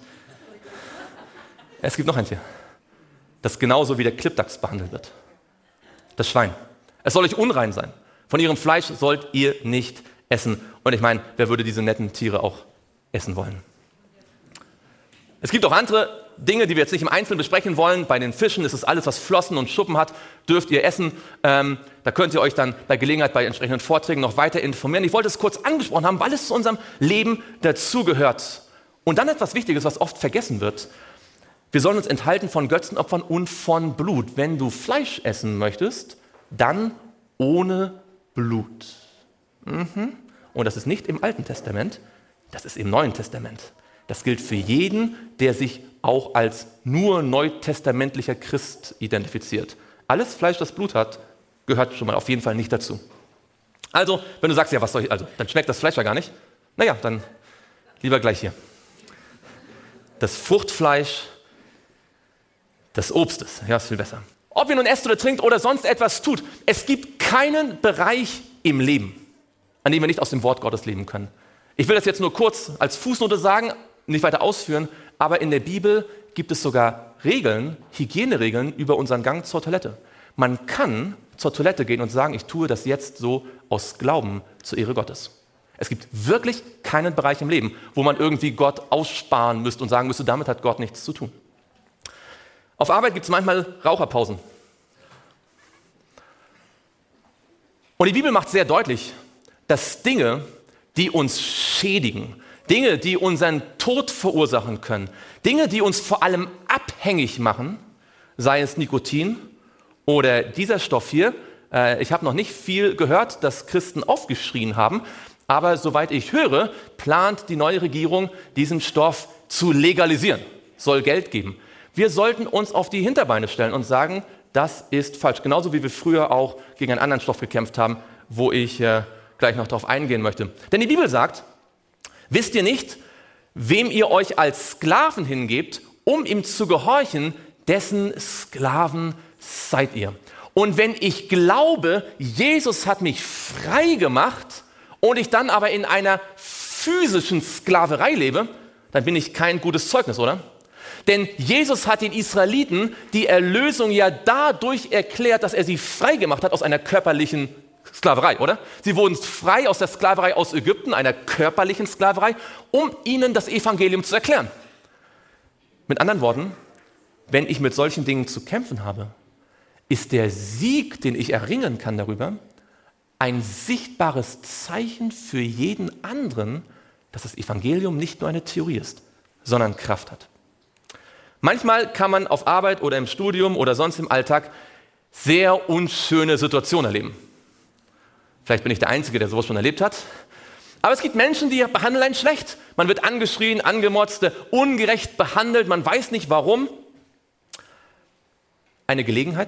es gibt noch ein Tier, das genauso wie der Klippdachs behandelt wird. Das Schwein. Es soll euch unrein sein. Von ihrem Fleisch sollt ihr nicht essen. Und ich meine, wer würde diese netten Tiere auch essen wollen? Es gibt auch andere Dinge, die wir jetzt nicht im Einzelnen besprechen wollen. Bei den Fischen ist es alles, was Flossen und Schuppen hat, dürft ihr essen. Ähm, da könnt ihr euch dann bei Gelegenheit bei entsprechenden Vorträgen noch weiter informieren. Ich wollte es kurz angesprochen haben, weil es zu unserem Leben dazugehört. Und dann etwas Wichtiges, was oft vergessen wird. Wir sollen uns enthalten von Götzenopfern und von Blut. Wenn du Fleisch essen möchtest, dann ohne Blut. Mhm. Und das ist nicht im Alten Testament, das ist im Neuen Testament. Das gilt für jeden, der sich auch als nur neutestamentlicher Christ identifiziert. Alles Fleisch, das Blut hat, gehört schon mal auf jeden Fall nicht dazu. Also, wenn du sagst, ja, was soll ich, also, dann schmeckt das Fleisch ja gar nicht. Naja, dann lieber gleich hier. Das Fruchtfleisch des Obstes, ja, ist viel besser. Ob ihr nun esst oder trinkt oder sonst etwas tut, es gibt keinen Bereich im Leben, an dem wir nicht aus dem Wort Gottes leben können. Ich will das jetzt nur kurz als Fußnote sagen, nicht weiter ausführen, aber in der Bibel gibt es sogar Regeln, Hygieneregeln über unseren Gang zur Toilette. Man kann zur Toilette gehen und sagen, ich tue das jetzt so aus Glauben zur Ehre Gottes. Es gibt wirklich keinen Bereich im Leben, wo man irgendwie Gott aussparen müsste und sagen müsste, damit hat Gott nichts zu tun. Auf Arbeit gibt es manchmal Raucherpausen. Und die Bibel macht sehr deutlich, dass Dinge, die uns schädigen, Dinge, die unseren Tod verursachen können, Dinge, die uns vor allem abhängig machen, sei es Nikotin oder dieser Stoff hier. Äh, ich habe noch nicht viel gehört, dass Christen aufgeschrien haben, aber soweit ich höre, plant die neue Regierung, diesen Stoff zu legalisieren, soll Geld geben. Wir sollten uns auf die Hinterbeine stellen und sagen, das ist falsch. Genauso wie wir früher auch gegen einen anderen Stoff gekämpft haben, wo ich äh, gleich noch darauf eingehen möchte. Denn die Bibel sagt, wisst ihr nicht, wem ihr euch als Sklaven hingebt, um ihm zu gehorchen, dessen Sklaven seid ihr. Und wenn ich glaube, Jesus hat mich frei gemacht und ich dann aber in einer physischen Sklaverei lebe, dann bin ich kein gutes Zeugnis, oder? Denn Jesus hat den Israeliten die Erlösung ja dadurch erklärt, dass er sie frei gemacht hat aus einer körperlichen Sklaverei, oder? Sie wurden frei aus der Sklaverei aus Ägypten, einer körperlichen Sklaverei, um ihnen das Evangelium zu erklären. Mit anderen Worten, wenn ich mit solchen Dingen zu kämpfen habe, ist der Sieg, den ich erringen kann darüber, ein sichtbares Zeichen für jeden anderen, dass das Evangelium nicht nur eine Theorie ist, sondern Kraft hat. Manchmal kann man auf Arbeit oder im Studium oder sonst im Alltag sehr unschöne Situationen erleben. Vielleicht bin ich der Einzige, der sowas schon erlebt hat. Aber es gibt Menschen, die behandeln einen schlecht. Man wird angeschrien, angemotzt, ungerecht behandelt. Man weiß nicht warum. Eine Gelegenheit,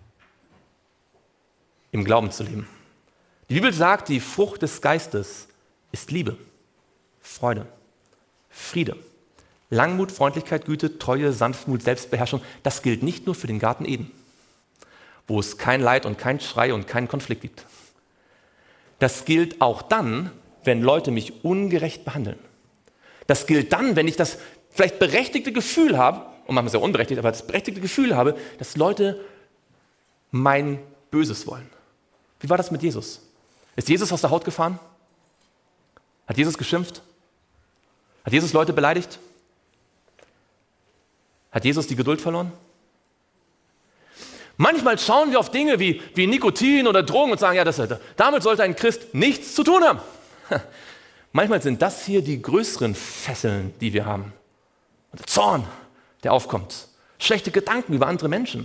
im Glauben zu leben. Die Bibel sagt, die Frucht des Geistes ist Liebe, Freude, Friede, Langmut, Freundlichkeit, Güte, Treue, Sanftmut, Selbstbeherrschung. Das gilt nicht nur für den Garten Eden, wo es kein Leid und kein Schrei und keinen Konflikt gibt. Das gilt auch dann, wenn Leute mich ungerecht behandeln. Das gilt dann, wenn ich das vielleicht berechtigte Gefühl habe, und manchmal sehr unberechtigt, aber das berechtigte Gefühl habe, dass Leute mein Böses wollen. Wie war das mit Jesus? Ist Jesus aus der Haut gefahren? Hat Jesus geschimpft? Hat Jesus Leute beleidigt? Hat Jesus die Geduld verloren? Manchmal schauen wir auf Dinge wie, wie Nikotin oder Drogen und sagen, ja, das, damit sollte ein Christ nichts zu tun haben. Manchmal sind das hier die größeren Fesseln, die wir haben. Und der Zorn, der aufkommt. Schlechte Gedanken über andere Menschen.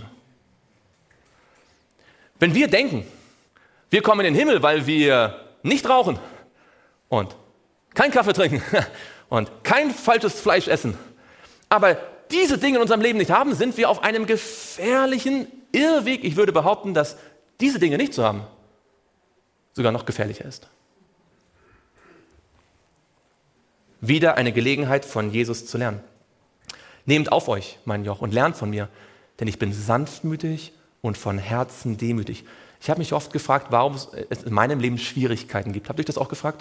Wenn wir denken, wir kommen in den Himmel, weil wir nicht rauchen und keinen Kaffee trinken und kein falsches Fleisch essen, aber diese Dinge in unserem Leben nicht haben, sind wir auf einem gefährlichen Irrweg. Ich würde behaupten, dass diese Dinge nicht zu haben sogar noch gefährlicher ist. Wieder eine Gelegenheit, von Jesus zu lernen. Nehmt auf euch mein Joch und lernt von mir, denn ich bin sanftmütig und von Herzen demütig. Ich habe mich oft gefragt, warum es in meinem Leben Schwierigkeiten gibt. Habt ihr euch das auch gefragt?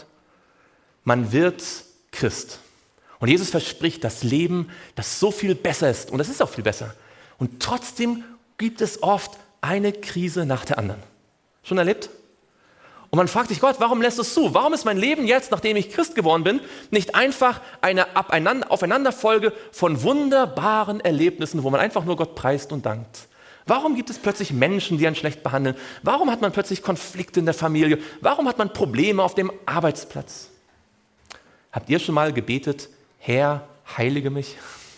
Man wird Christ. Und Jesus verspricht das Leben, das so viel besser ist. Und das ist auch viel besser. Und trotzdem gibt es oft eine Krise nach der anderen. Schon erlebt? Und man fragt sich, Gott, warum lässt du es zu? Warum ist mein Leben jetzt, nachdem ich Christ geworden bin, nicht einfach eine Aufeinanderfolge von wunderbaren Erlebnissen, wo man einfach nur Gott preist und dankt? Warum gibt es plötzlich Menschen, die einen schlecht behandeln? Warum hat man plötzlich Konflikte in der Familie? Warum hat man Probleme auf dem Arbeitsplatz? Habt ihr schon mal gebetet, Herr, heilige mich?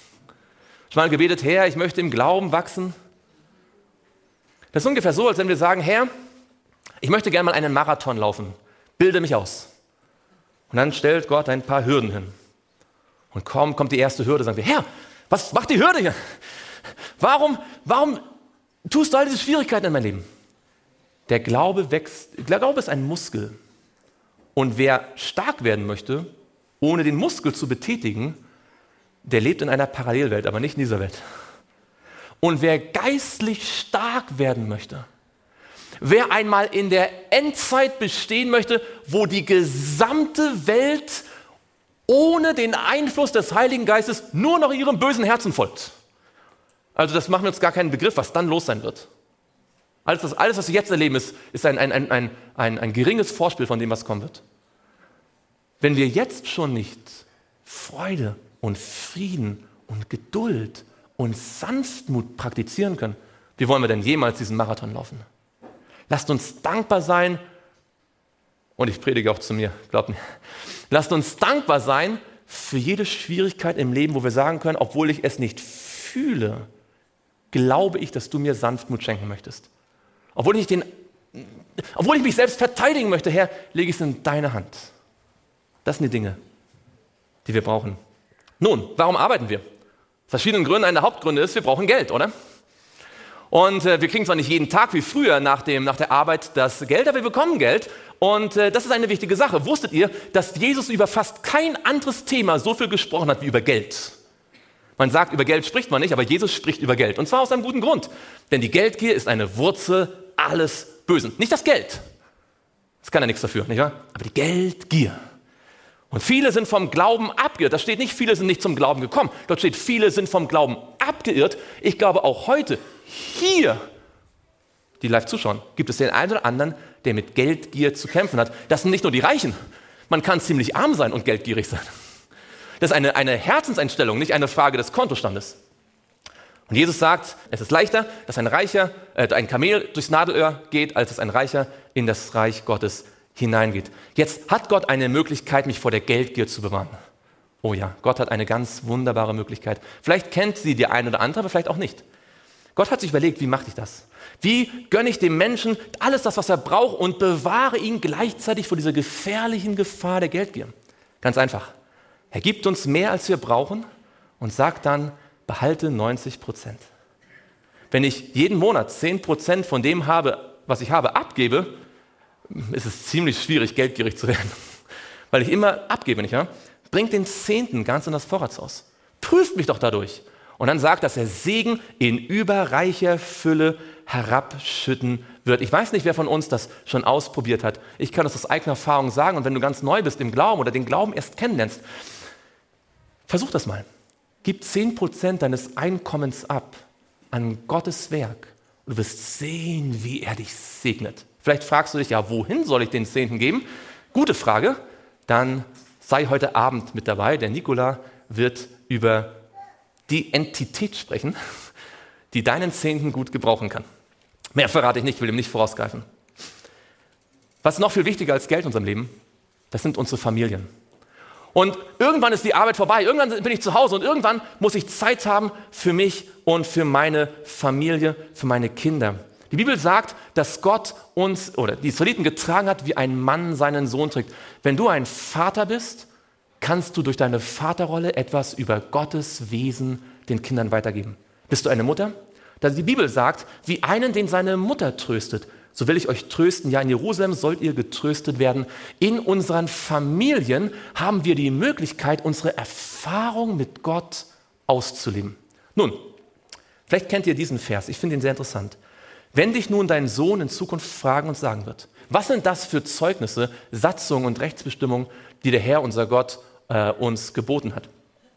Schon mal gebetet, Herr, ich möchte im Glauben wachsen? Das ist ungefähr so, als wenn wir sagen, Herr, ich möchte gerne mal einen Marathon laufen, bilde mich aus. Und dann stellt Gott ein paar Hürden hin. Und kaum kommt die erste Hürde, sagen wir, Herr, was macht die Hürde hier? Warum, warum tust du all diese Schwierigkeiten in meinem Leben? Der Glaube wächst, der Glaube ist ein Muskel. Und wer stark werden möchte, ohne den Muskel zu betätigen, der lebt in einer Parallelwelt, aber nicht in dieser Welt. Und wer geistlich stark werden möchte, wer einmal in der Endzeit bestehen möchte, wo die gesamte Welt ohne den Einfluss des Heiligen Geistes nur noch ihrem bösen Herzen folgt. Also das machen wir uns gar keinen Begriff, was dann los sein wird. Alles, das, alles was wir jetzt erleben, ist, ist ein, ein, ein, ein, ein, ein geringes Vorspiel von dem, was kommen wird. Wenn wir jetzt schon nicht Freude und Frieden und Geduld und Sanftmut praktizieren können, wie wollen wir denn jemals diesen Marathon laufen? Lasst uns dankbar sein, und ich predige auch zu mir, glaubt mir, lasst uns dankbar sein für jede Schwierigkeit im Leben, wo wir sagen können, obwohl ich es nicht fühle, glaube ich, dass du mir Sanftmut schenken möchtest. Obwohl ich, den, obwohl ich mich selbst verteidigen möchte, Herr, lege ich es in deine Hand. Das sind die Dinge, die wir brauchen. Nun, warum arbeiten wir? Aus verschiedenen Gründen. Einer der Hauptgründe ist, wir brauchen Geld, oder? Und äh, wir kriegen zwar nicht jeden Tag wie früher nach, dem, nach der Arbeit das Geld, aber wir bekommen Geld. Und äh, das ist eine wichtige Sache. Wusstet ihr, dass Jesus über fast kein anderes Thema so viel gesprochen hat wie über Geld? Man sagt, über Geld spricht man nicht, aber Jesus spricht über Geld. Und zwar aus einem guten Grund. Denn die Geldgier ist eine Wurzel alles Bösen. Nicht das Geld. Das kann ja nichts dafür, nicht wahr? Aber die Geldgier. Und viele sind vom Glauben abgeirrt. Da steht nicht, viele sind nicht zum Glauben gekommen. Dort steht, viele sind vom Glauben abgeirrt. Ich glaube, auch heute, hier, die live zuschauen, gibt es den einen oder anderen, der mit Geldgier zu kämpfen hat. Das sind nicht nur die Reichen. Man kann ziemlich arm sein und geldgierig sein. Das ist eine, eine Herzenseinstellung, nicht eine Frage des Kontostandes. Und Jesus sagt, es ist leichter, dass ein Reicher, äh, ein Kamel durchs Nadelöhr geht, als dass ein Reicher in das Reich Gottes hineingeht. Jetzt hat Gott eine Möglichkeit, mich vor der Geldgier zu bewahren. Oh ja, Gott hat eine ganz wunderbare Möglichkeit. Vielleicht kennt sie die ein oder andere, aber vielleicht auch nicht. Gott hat sich überlegt, wie mache ich das? Wie gönne ich dem Menschen alles das, was er braucht und bewahre ihn gleichzeitig vor dieser gefährlichen Gefahr der Geldgier? Ganz einfach. Er gibt uns mehr, als wir brauchen und sagt dann, behalte neunzig Prozent. Wenn ich jeden Monat zehn Prozent von dem habe, was ich habe, abgebe, ist es ziemlich schwierig, geldgierig zu werden. Weil ich immer abgebe, nicht wahr? Bringt den Zehnten ganz in das Vorratshaus. Prüft mich doch dadurch. Und dann sagt, dass er Segen in überreicher Fülle herabschütten wird. Ich weiß nicht, wer von uns das schon ausprobiert hat. Ich kann das aus eigener Erfahrung sagen. Und wenn du ganz neu bist im Glauben oder den Glauben erst kennenlernst, versuch das mal. Gib zehn Prozent deines Einkommens ab an Gottes Werk. Und du wirst sehen, wie er dich segnet. Vielleicht fragst du dich, ja, wohin soll ich den Zehnten geben? Gute Frage. Dann sei heute Abend mit dabei. Der Nikola wird über die Entität sprechen, die deinen Zehnten gut gebrauchen kann. Mehr verrate ich nicht, ich will ihm nicht vorausgreifen. Was ist noch viel wichtiger als Geld in unserem Leben? Das sind unsere Familien. Und irgendwann ist die Arbeit vorbei, irgendwann bin ich zu Hause und irgendwann muss ich Zeit haben für mich und für meine Familie, für meine Kinder. Die Bibel sagt, dass Gott uns oder die Israeliten getragen hat, wie ein Mann seinen Sohn trägt. Wenn du ein Vater bist, kannst du durch deine Vaterrolle etwas über Gottes Wesen den Kindern weitergeben. Bist du eine Mutter? Da die Bibel sagt, wie einen, den seine Mutter tröstet, so will ich euch trösten. Ja, in Jerusalem sollt ihr getröstet werden. In unseren Familien haben wir die Möglichkeit, unsere Erfahrung mit Gott auszuleben. Nun, vielleicht kennt ihr diesen Vers. Ich finde ihn sehr interessant. Wenn dich nun dein Sohn in Zukunft fragen und sagen wird, was sind das für Zeugnisse, Satzungen und Rechtsbestimmungen, die der Herr, unser Gott, äh, uns geboten hat?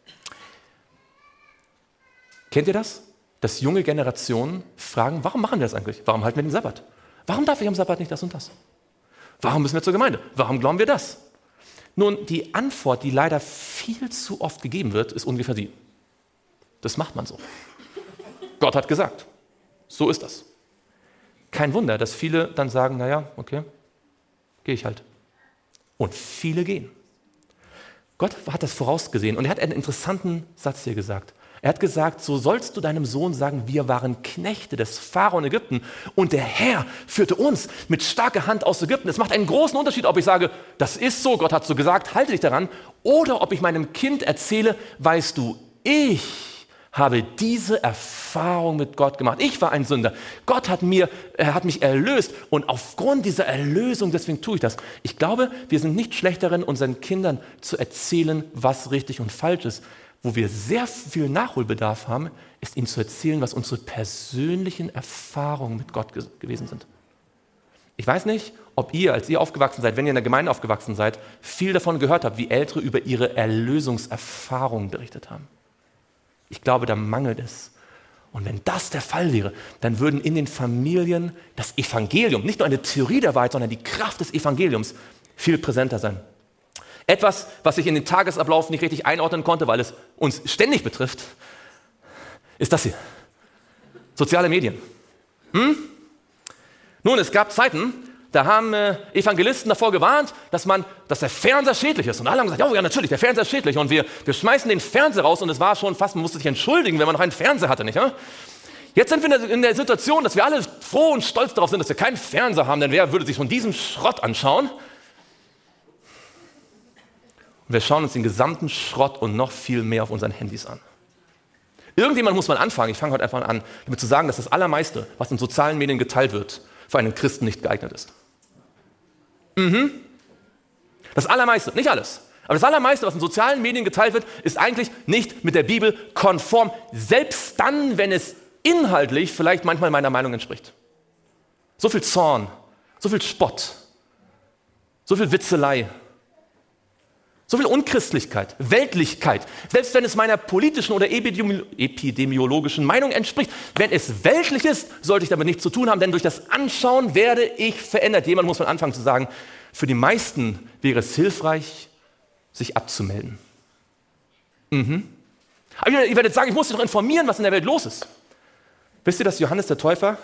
Kennt ihr das? Dass junge Generationen fragen, warum machen wir das eigentlich? Warum halten wir den Sabbat? Warum darf ich am Sabbat nicht das und das? Warum müssen wir zur Gemeinde? Warum glauben wir das? Nun, die Antwort, die leider viel zu oft gegeben wird, ist ungefähr die. Das macht man so. Gott hat gesagt. So ist das. Kein Wunder, dass viele dann sagen, naja, okay, gehe ich halt. Und viele gehen. Gott hat das vorausgesehen und er hat einen interessanten Satz hier gesagt. Er hat gesagt, so sollst du deinem Sohn sagen, wir waren Knechte des Pharao in Ägypten und der Herr führte uns mit starker Hand aus Ägypten. Es macht einen großen Unterschied, ob ich sage, das ist so, Gott hat so gesagt, halte dich daran, oder ob ich meinem Kind erzähle, weißt du, ich habe diese Erfahrung mit Gott gemacht. Ich war ein Sünder. Gott hat, mir, er hat mich erlöst und aufgrund dieser Erlösung, deswegen tue ich das. Ich glaube, wir sind nicht schlecht darin, unseren Kindern zu erzählen, was richtig und falsch ist. Wo wir sehr viel Nachholbedarf haben, ist ihnen zu erzählen, was unsere persönlichen Erfahrungen mit Gott ge- gewesen sind. Ich weiß nicht, ob ihr, als ihr aufgewachsen seid, wenn ihr in der Gemeinde aufgewachsen seid, viel davon gehört habt, wie Ältere über ihre Erlösungserfahrungen berichtet haben. Ich glaube, da mangelt es. Und wenn das der Fall wäre, dann würden in den Familien das Evangelium, nicht nur eine Theorie der Wahrheit, sondern die Kraft des Evangeliums viel präsenter sein. Etwas, was ich in den Tagesablauf nicht richtig einordnen konnte, weil es uns ständig betrifft, ist das hier. Soziale Medien. Hm? Nun, es gab Zeiten, da haben äh, Evangelisten davor gewarnt, dass, man, dass der Fernseher schädlich ist. Und alle haben gesagt, oh ja, natürlich, der Fernseher ist schädlich. Und wir, wir schmeißen den Fernseher raus und es war schon fast, man musste sich entschuldigen, wenn man noch einen Fernseher hatte, nicht? Ja? Jetzt sind wir in der, in der Situation, dass wir alle froh und stolz darauf sind, dass wir keinen Fernseher haben, denn wer würde sich von diesem Schrott anschauen? Und wir schauen uns den gesamten Schrott und noch viel mehr auf unseren Handys an. Irgendjemand muss mal anfangen, ich fange heute einfach an, damit zu sagen, dass das Allermeiste, was in sozialen Medien geteilt wird, für einen Christen nicht geeignet ist. Mhm. Das Allermeiste, nicht alles, aber das Allermeiste, was in sozialen Medien geteilt wird, ist eigentlich nicht mit der Bibel konform, selbst dann, wenn es inhaltlich vielleicht manchmal meiner Meinung entspricht. So viel Zorn, so viel Spott, so viel Witzelei, so viel Unchristlichkeit, Weltlichkeit, selbst wenn es meiner politischen oder epidemiologischen Meinung entspricht. Wenn es weltlich ist, sollte ich damit nichts zu tun haben, denn durch das Anschauen werde ich verändert. Jemand muss mal anfangen zu sagen, für die meisten wäre es hilfreich, sich abzumelden. Mhm. Aber ihr werdet sagen, ich muss dich doch informieren, was in der Welt los ist. Wisst ihr, dass Johannes der Täufer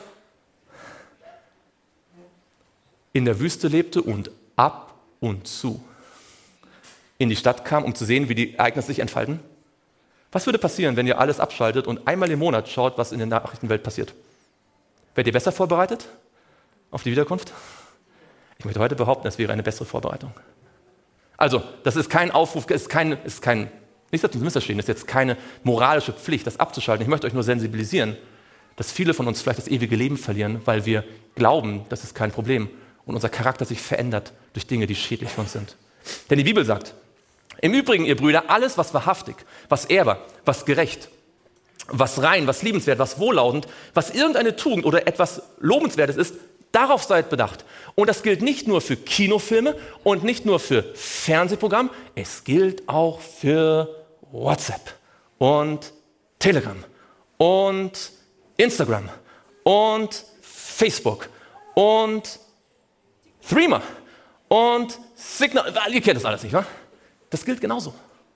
in der Wüste lebte und ab und zu in die Stadt kam, um zu sehen, wie die Ereignisse sich entfalten? Was würde passieren, wenn ihr alles abschaltet und einmal im Monat schaut, was in der Nachrichtenwelt passiert? Werdet ihr besser vorbereitet auf die Wiederkunft? Ich möchte heute behaupten, es wäre eine bessere Vorbereitung. Also, das ist kein Aufruf, es ist kein, ist kein nicht dass uns missverstehen, das ist jetzt keine moralische Pflicht, das abzuschalten. Ich möchte euch nur sensibilisieren, dass viele von uns vielleicht das ewige Leben verlieren, weil wir glauben, das ist kein Problem und unser Charakter sich verändert durch Dinge, die schädlich für uns sind. Denn die Bibel sagt, im Übrigen, ihr Brüder, alles, was wahrhaftig, was ehrbar, was gerecht, was rein, was liebenswert, was wohllautend, was irgendeine Tugend oder etwas Lobenswertes ist, darauf seid bedacht. Und das gilt nicht nur für Kinofilme und nicht nur für Fernsehprogramme, es gilt auch für WhatsApp und Telegram und Instagram und Facebook und Threema und Signal. Ihr kennt das alles, nicht wahr? Das gilt genauso.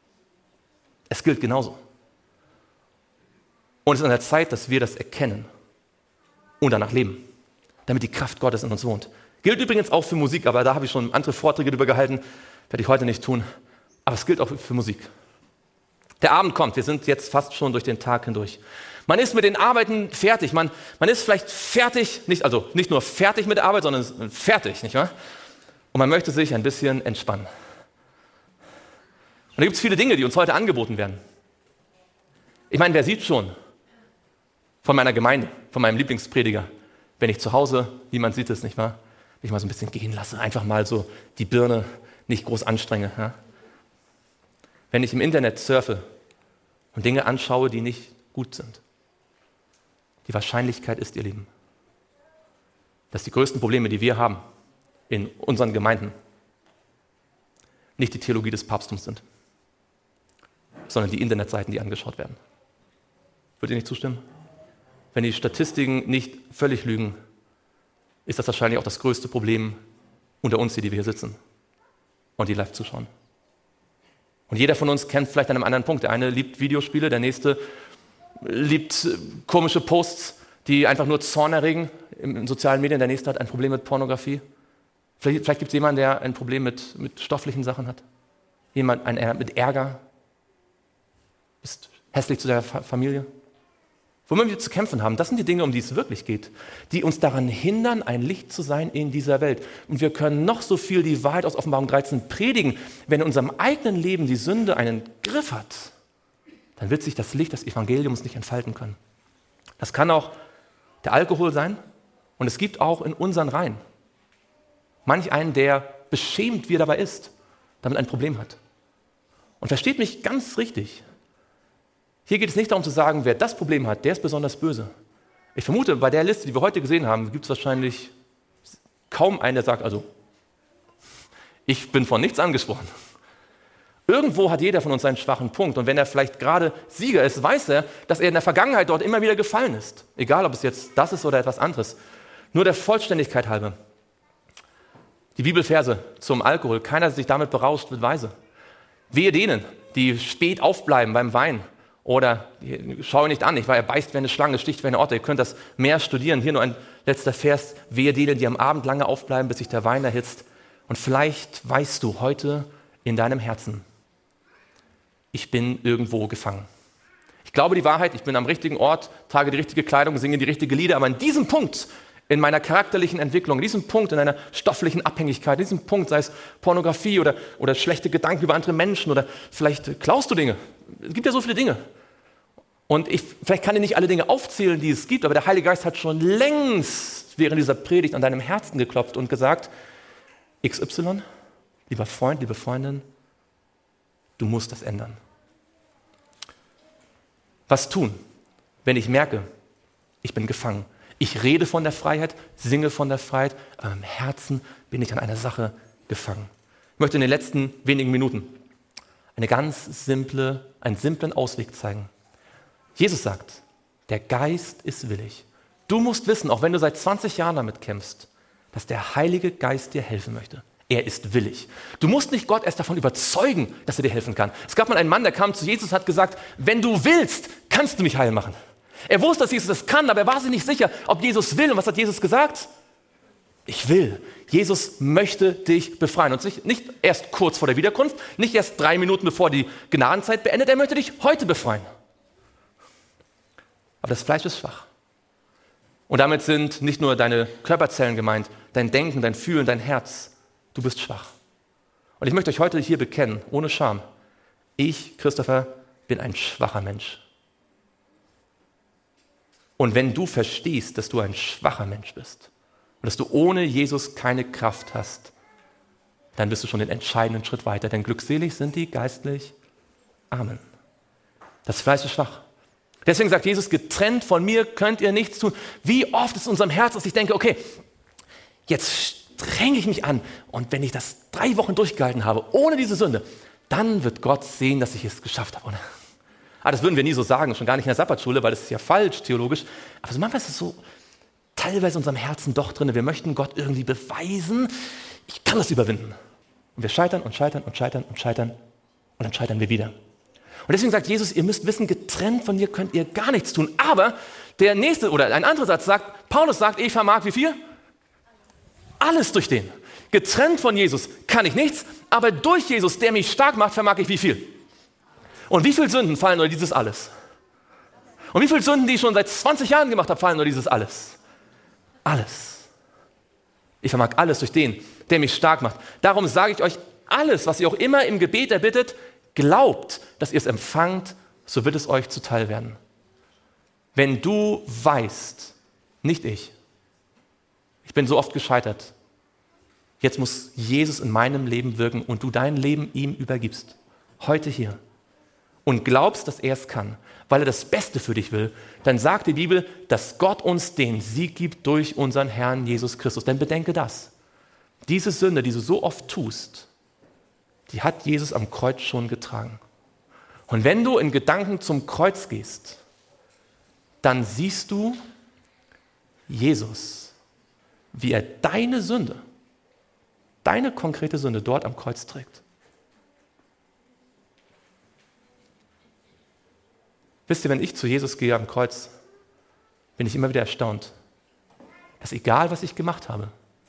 Es gilt genauso. Und es ist an der Zeit, dass wir das erkennen und danach leben, damit die Kraft Gottes in uns wohnt. Gilt übrigens auch für Musik, aber da habe ich schon andere Vorträge darüber gehalten, werde ich heute nicht tun. Aber es gilt auch für Musik. Der Abend kommt, wir sind jetzt fast schon durch den Tag hindurch. Man ist mit den Arbeiten fertig, man, man ist vielleicht fertig, nicht, also nicht nur fertig mit der Arbeit, sondern fertig, nicht wahr? Und man möchte sich ein bisschen entspannen. Und da gibt es viele Dinge, die uns heute angeboten werden. Ich meine, wer sieht schon von meiner Gemeinde, von meinem Lieblingsprediger, wenn ich zu Hause, wie man sieht es, nicht wahr, mich mal so ein bisschen gehen lasse, einfach mal so die Birne nicht groß anstrenge. Ja? Wenn ich im Internet surfe und Dinge anschaue, die nicht gut sind. Die Wahrscheinlichkeit ist, ihr Lieben, dass die größten Probleme, die wir haben in unseren Gemeinden, nicht die Theologie des Papsttums sind, sondern die Internetseiten, die angeschaut werden. Würdet ihr nicht zustimmen? Wenn die Statistiken nicht völlig lügen, ist das wahrscheinlich auch das größte Problem unter uns, die wir hier sitzen und die live zuschauen. Und jeder von uns kennt vielleicht einen anderen Punkt. Der eine liebt Videospiele, der nächste liebt komische Posts, die einfach nur Zorn erregen in sozialen Medien. Der nächste hat ein Problem mit Pornografie. Vielleicht, vielleicht gibt es jemanden, der ein Problem mit, mit stofflichen Sachen hat. Jemand ein, mit Ärger. Ist hässlich zu der Fa- Familie. Womit wir zu kämpfen haben, das sind die Dinge, um die es wirklich geht, die uns daran hindern, ein Licht zu sein in dieser Welt. Und wir können noch so viel die Wahrheit aus Offenbarung dreizehn predigen, wenn in unserem eigenen Leben die Sünde einen Griff hat, dann wird sich das Licht des Evangeliums nicht entfalten können. Das kann auch der Alkohol sein und es gibt auch in unseren Reihen manch einen, der beschämt, wie er dabei ist, damit ein Problem hat. Und versteht mich ganz richtig. Hier geht es nicht darum zu sagen, wer das Problem hat, der ist besonders böse. Ich vermute, bei der Liste, die wir heute gesehen haben, gibt es wahrscheinlich kaum einen, der sagt, also, ich bin von nichts angesprochen. Irgendwo hat jeder von uns seinen schwachen Punkt. Und wenn er vielleicht gerade Sieger ist, weiß er, dass er in der Vergangenheit dort immer wieder gefallen ist. Egal, ob es jetzt das ist oder etwas anderes. Nur der Vollständigkeit halber. Die Bibelverse zum Alkohol. Keiner, der sich damit berauscht, wird weise. Wehe denen, die spät aufbleiben beim Wein. Oder, schau ihn nicht an, ich war, er beißt wie eine Schlange, sticht wie eine Otter. Ihr könnt das mehr studieren. Hier nur ein letzter Vers. Wehe denen, die am Abend lange aufbleiben, bis sich der Wein erhitzt. Und vielleicht weißt du heute in deinem Herzen, ich bin irgendwo gefangen. Ich glaube die Wahrheit, ich bin am richtigen Ort, trage die richtige Kleidung, singe die richtigen Lieder, aber an diesem Punkt in meiner charakterlichen Entwicklung, in diesem Punkt in einer stofflichen Abhängigkeit, in diesem Punkt, sei es Pornografie oder, oder schlechte Gedanken über andere Menschen oder vielleicht klaust du Dinge. Es gibt ja so viele Dinge. Und ich, vielleicht kann ich nicht alle Dinge aufzählen, die es gibt, aber der Heilige Geist hat schon längst während dieser Predigt an deinem Herzen geklopft und gesagt, X Y, lieber Freund, liebe Freundin, du musst das ändern. Was tun, wenn ich merke, ich bin gefangen? Ich rede von der Freiheit, singe von der Freiheit, aber im Herzen bin ich an einer Sache gefangen. Ich möchte in den letzten wenigen Minuten eine ganz simple, einen simplen Ausweg zeigen. Jesus sagt, der Geist ist willig. Du musst wissen, auch wenn du seit zwanzig Jahren damit kämpfst, dass der Heilige Geist dir helfen möchte. Er ist willig. Du musst nicht Gott erst davon überzeugen, dass er dir helfen kann. Es gab mal einen Mann, der kam zu Jesus und hat gesagt, wenn du willst, kannst du mich heil machen. Er wusste, dass Jesus das kann, aber er war sich nicht sicher, ob Jesus will. Und was hat Jesus gesagt? Ich will. Jesus möchte dich befreien. Und nicht erst kurz vor der Wiederkunft, nicht erst drei Minuten bevor die Gnadenzeit beendet, er möchte dich heute befreien. Aber das Fleisch ist schwach. Und damit sind nicht nur deine Körperzellen gemeint, dein Denken, dein Fühlen, dein Herz. Du bist schwach. Und ich möchte euch heute hier bekennen, ohne Scham. Ich, Christopher, bin ein schwacher Mensch. Und wenn du verstehst, dass du ein schwacher Mensch bist und dass du ohne Jesus keine Kraft hast, dann bist du schon den entscheidenden Schritt weiter. Denn glückselig sind die geistlich Armen. Das Fleisch ist schwach. Deswegen sagt Jesus, getrennt von mir könnt ihr nichts tun. Wie oft ist in unserem Herz, dass ich denke, okay, jetzt strenge ich mich an und wenn ich das drei Wochen durchgehalten habe, ohne diese Sünde, dann wird Gott sehen, dass ich es geschafft habe. Oder? Ah, das würden wir nie so sagen, schon gar nicht in der Sabbatschule, weil das ist ja falsch theologisch. Aber so manchmal ist es so teilweise in unserem Herzen doch drin. Wir möchten Gott irgendwie beweisen, ich kann das überwinden. Und wir scheitern und scheitern und scheitern und scheitern Und dann scheitern wir wieder. Und deswegen sagt Jesus, ihr müsst wissen, getrennt von mir könnt ihr gar nichts tun. Aber der nächste oder ein anderer Satz sagt, Paulus sagt, ich vermag wie viel? Alles durch den. Getrennt von Jesus kann ich nichts, aber durch Jesus, der mich stark macht, vermag ich wie viel? Und wie viele Sünden fallen unter dieses Alles? Und wie viele Sünden, die ich schon seit zwanzig Jahren gemacht habe, fallen unter dieses Alles? Alles. Ich vermag alles durch den, der mich stark macht. Darum sage ich euch, alles, was ihr auch immer im Gebet erbittet, glaubt, dass ihr es empfangt, so wird es euch zuteil werden. Wenn du weißt, nicht ich, ich bin so oft gescheitert, jetzt muss Jesus in meinem Leben wirken und du dein Leben ihm übergibst, heute hier, und glaubst, dass er es kann, weil er das Beste für dich will, dann sagt die Bibel, dass Gott uns den Sieg gibt durch unseren Herrn Jesus Christus. Denn bedenke das, diese Sünde, die du so oft tust, die hat Jesus am Kreuz schon getragen. Und wenn du in Gedanken zum Kreuz gehst, dann siehst du Jesus, wie er deine Sünde, deine konkrete Sünde dort am Kreuz trägt. Wisst ihr, wenn ich zu Jesus gehe am Kreuz, bin ich immer wieder erstaunt, dass egal, was ich gemacht habe,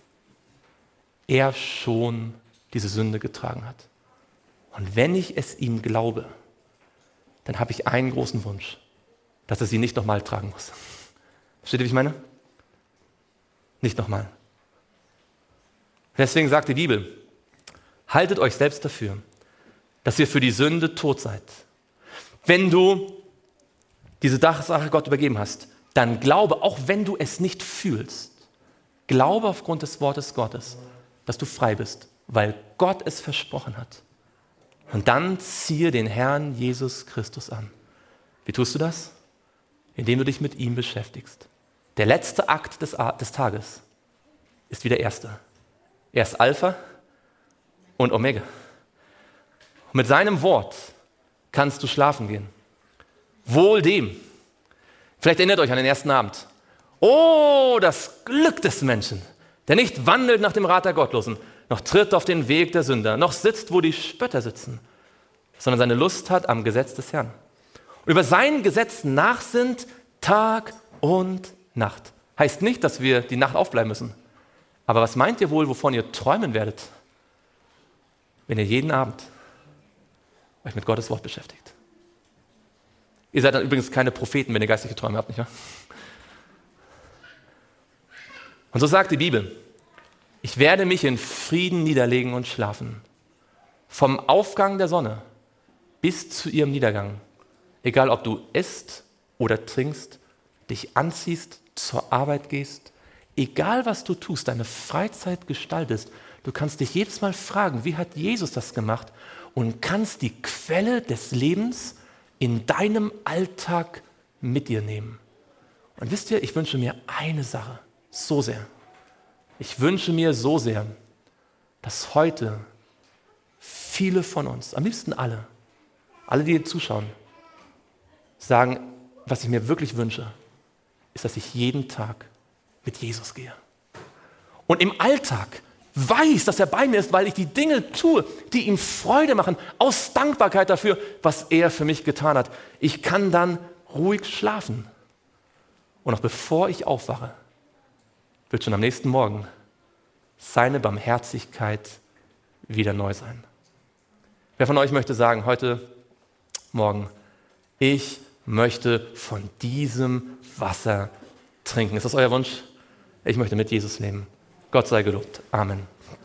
er schon diese Sünde getragen hat. Und wenn ich es ihm glaube, dann habe ich einen großen Wunsch, dass er sie nicht nochmal tragen muss. Versteht ihr, wie ich meine? Nicht nochmal. Deswegen sagt die Bibel, haltet euch selbst dafür, dass ihr für die Sünde tot seid. Wenn du diese Sache Gott übergeben hast, dann glaube, auch wenn du es nicht fühlst, glaube aufgrund des Wortes Gottes, dass du frei bist, weil Gott es versprochen hat. Und dann ziehe den Herrn Jesus Christus an. Wie tust du das? Indem du dich mit ihm beschäftigst. Der letzte Akt des, des Tages ist wie der erste. Er ist Alpha und Omega. Und mit seinem Wort kannst du schlafen gehen. Wohl dem. Vielleicht erinnert euch an den ersten Abend. Oh, das Glück des Menschen, der nicht wandelt nach dem Rat der Gottlosen, noch tritt auf den Weg der Sünder, noch sitzt, wo die Spötter sitzen, sondern seine Lust hat am Gesetz des Herrn. Und über sein Gesetz nachsinnt Tag und Nacht. Heißt nicht, dass wir die Nacht aufbleiben müssen. Aber was meint ihr wohl, wovon ihr träumen werdet, wenn ihr jeden Abend euch mit Gottes Wort beschäftigt? Ihr seid dann übrigens keine Propheten, wenn ihr geistliche Träume habt, nicht wahr? Und so sagt die Bibel, ich werde mich in Frieden niederlegen und schlafen. Vom Aufgang der Sonne bis zu ihrem Niedergang. Egal, ob du isst oder trinkst, dich anziehst, zur Arbeit gehst, egal, was du tust, deine Freizeit gestaltest, du kannst dich jedes Mal fragen, wie hat Jesus das gemacht? Und kannst die Quelle des Lebens in deinem Alltag mit dir nehmen. Und wisst ihr, ich wünsche mir eine Sache so sehr. Ich wünsche mir so sehr, dass heute viele von uns, am liebsten alle, alle, die hier zuschauen, sagen, was ich mir wirklich wünsche, ist, dass ich jeden Tag mit Jesus gehe. Und im Alltag weiß, dass er bei mir ist, weil ich die Dinge tue, die ihm Freude machen, aus Dankbarkeit dafür, was er für mich getan hat. Ich kann dann ruhig schlafen. Und auch bevor ich aufwache, wird schon am nächsten Morgen seine Barmherzigkeit wieder neu sein. Wer von euch möchte sagen, heute Morgen, ich möchte von diesem Wasser trinken? Ist das euer Wunsch? Ich möchte mit Jesus leben. Gott sei gelobt. Amen.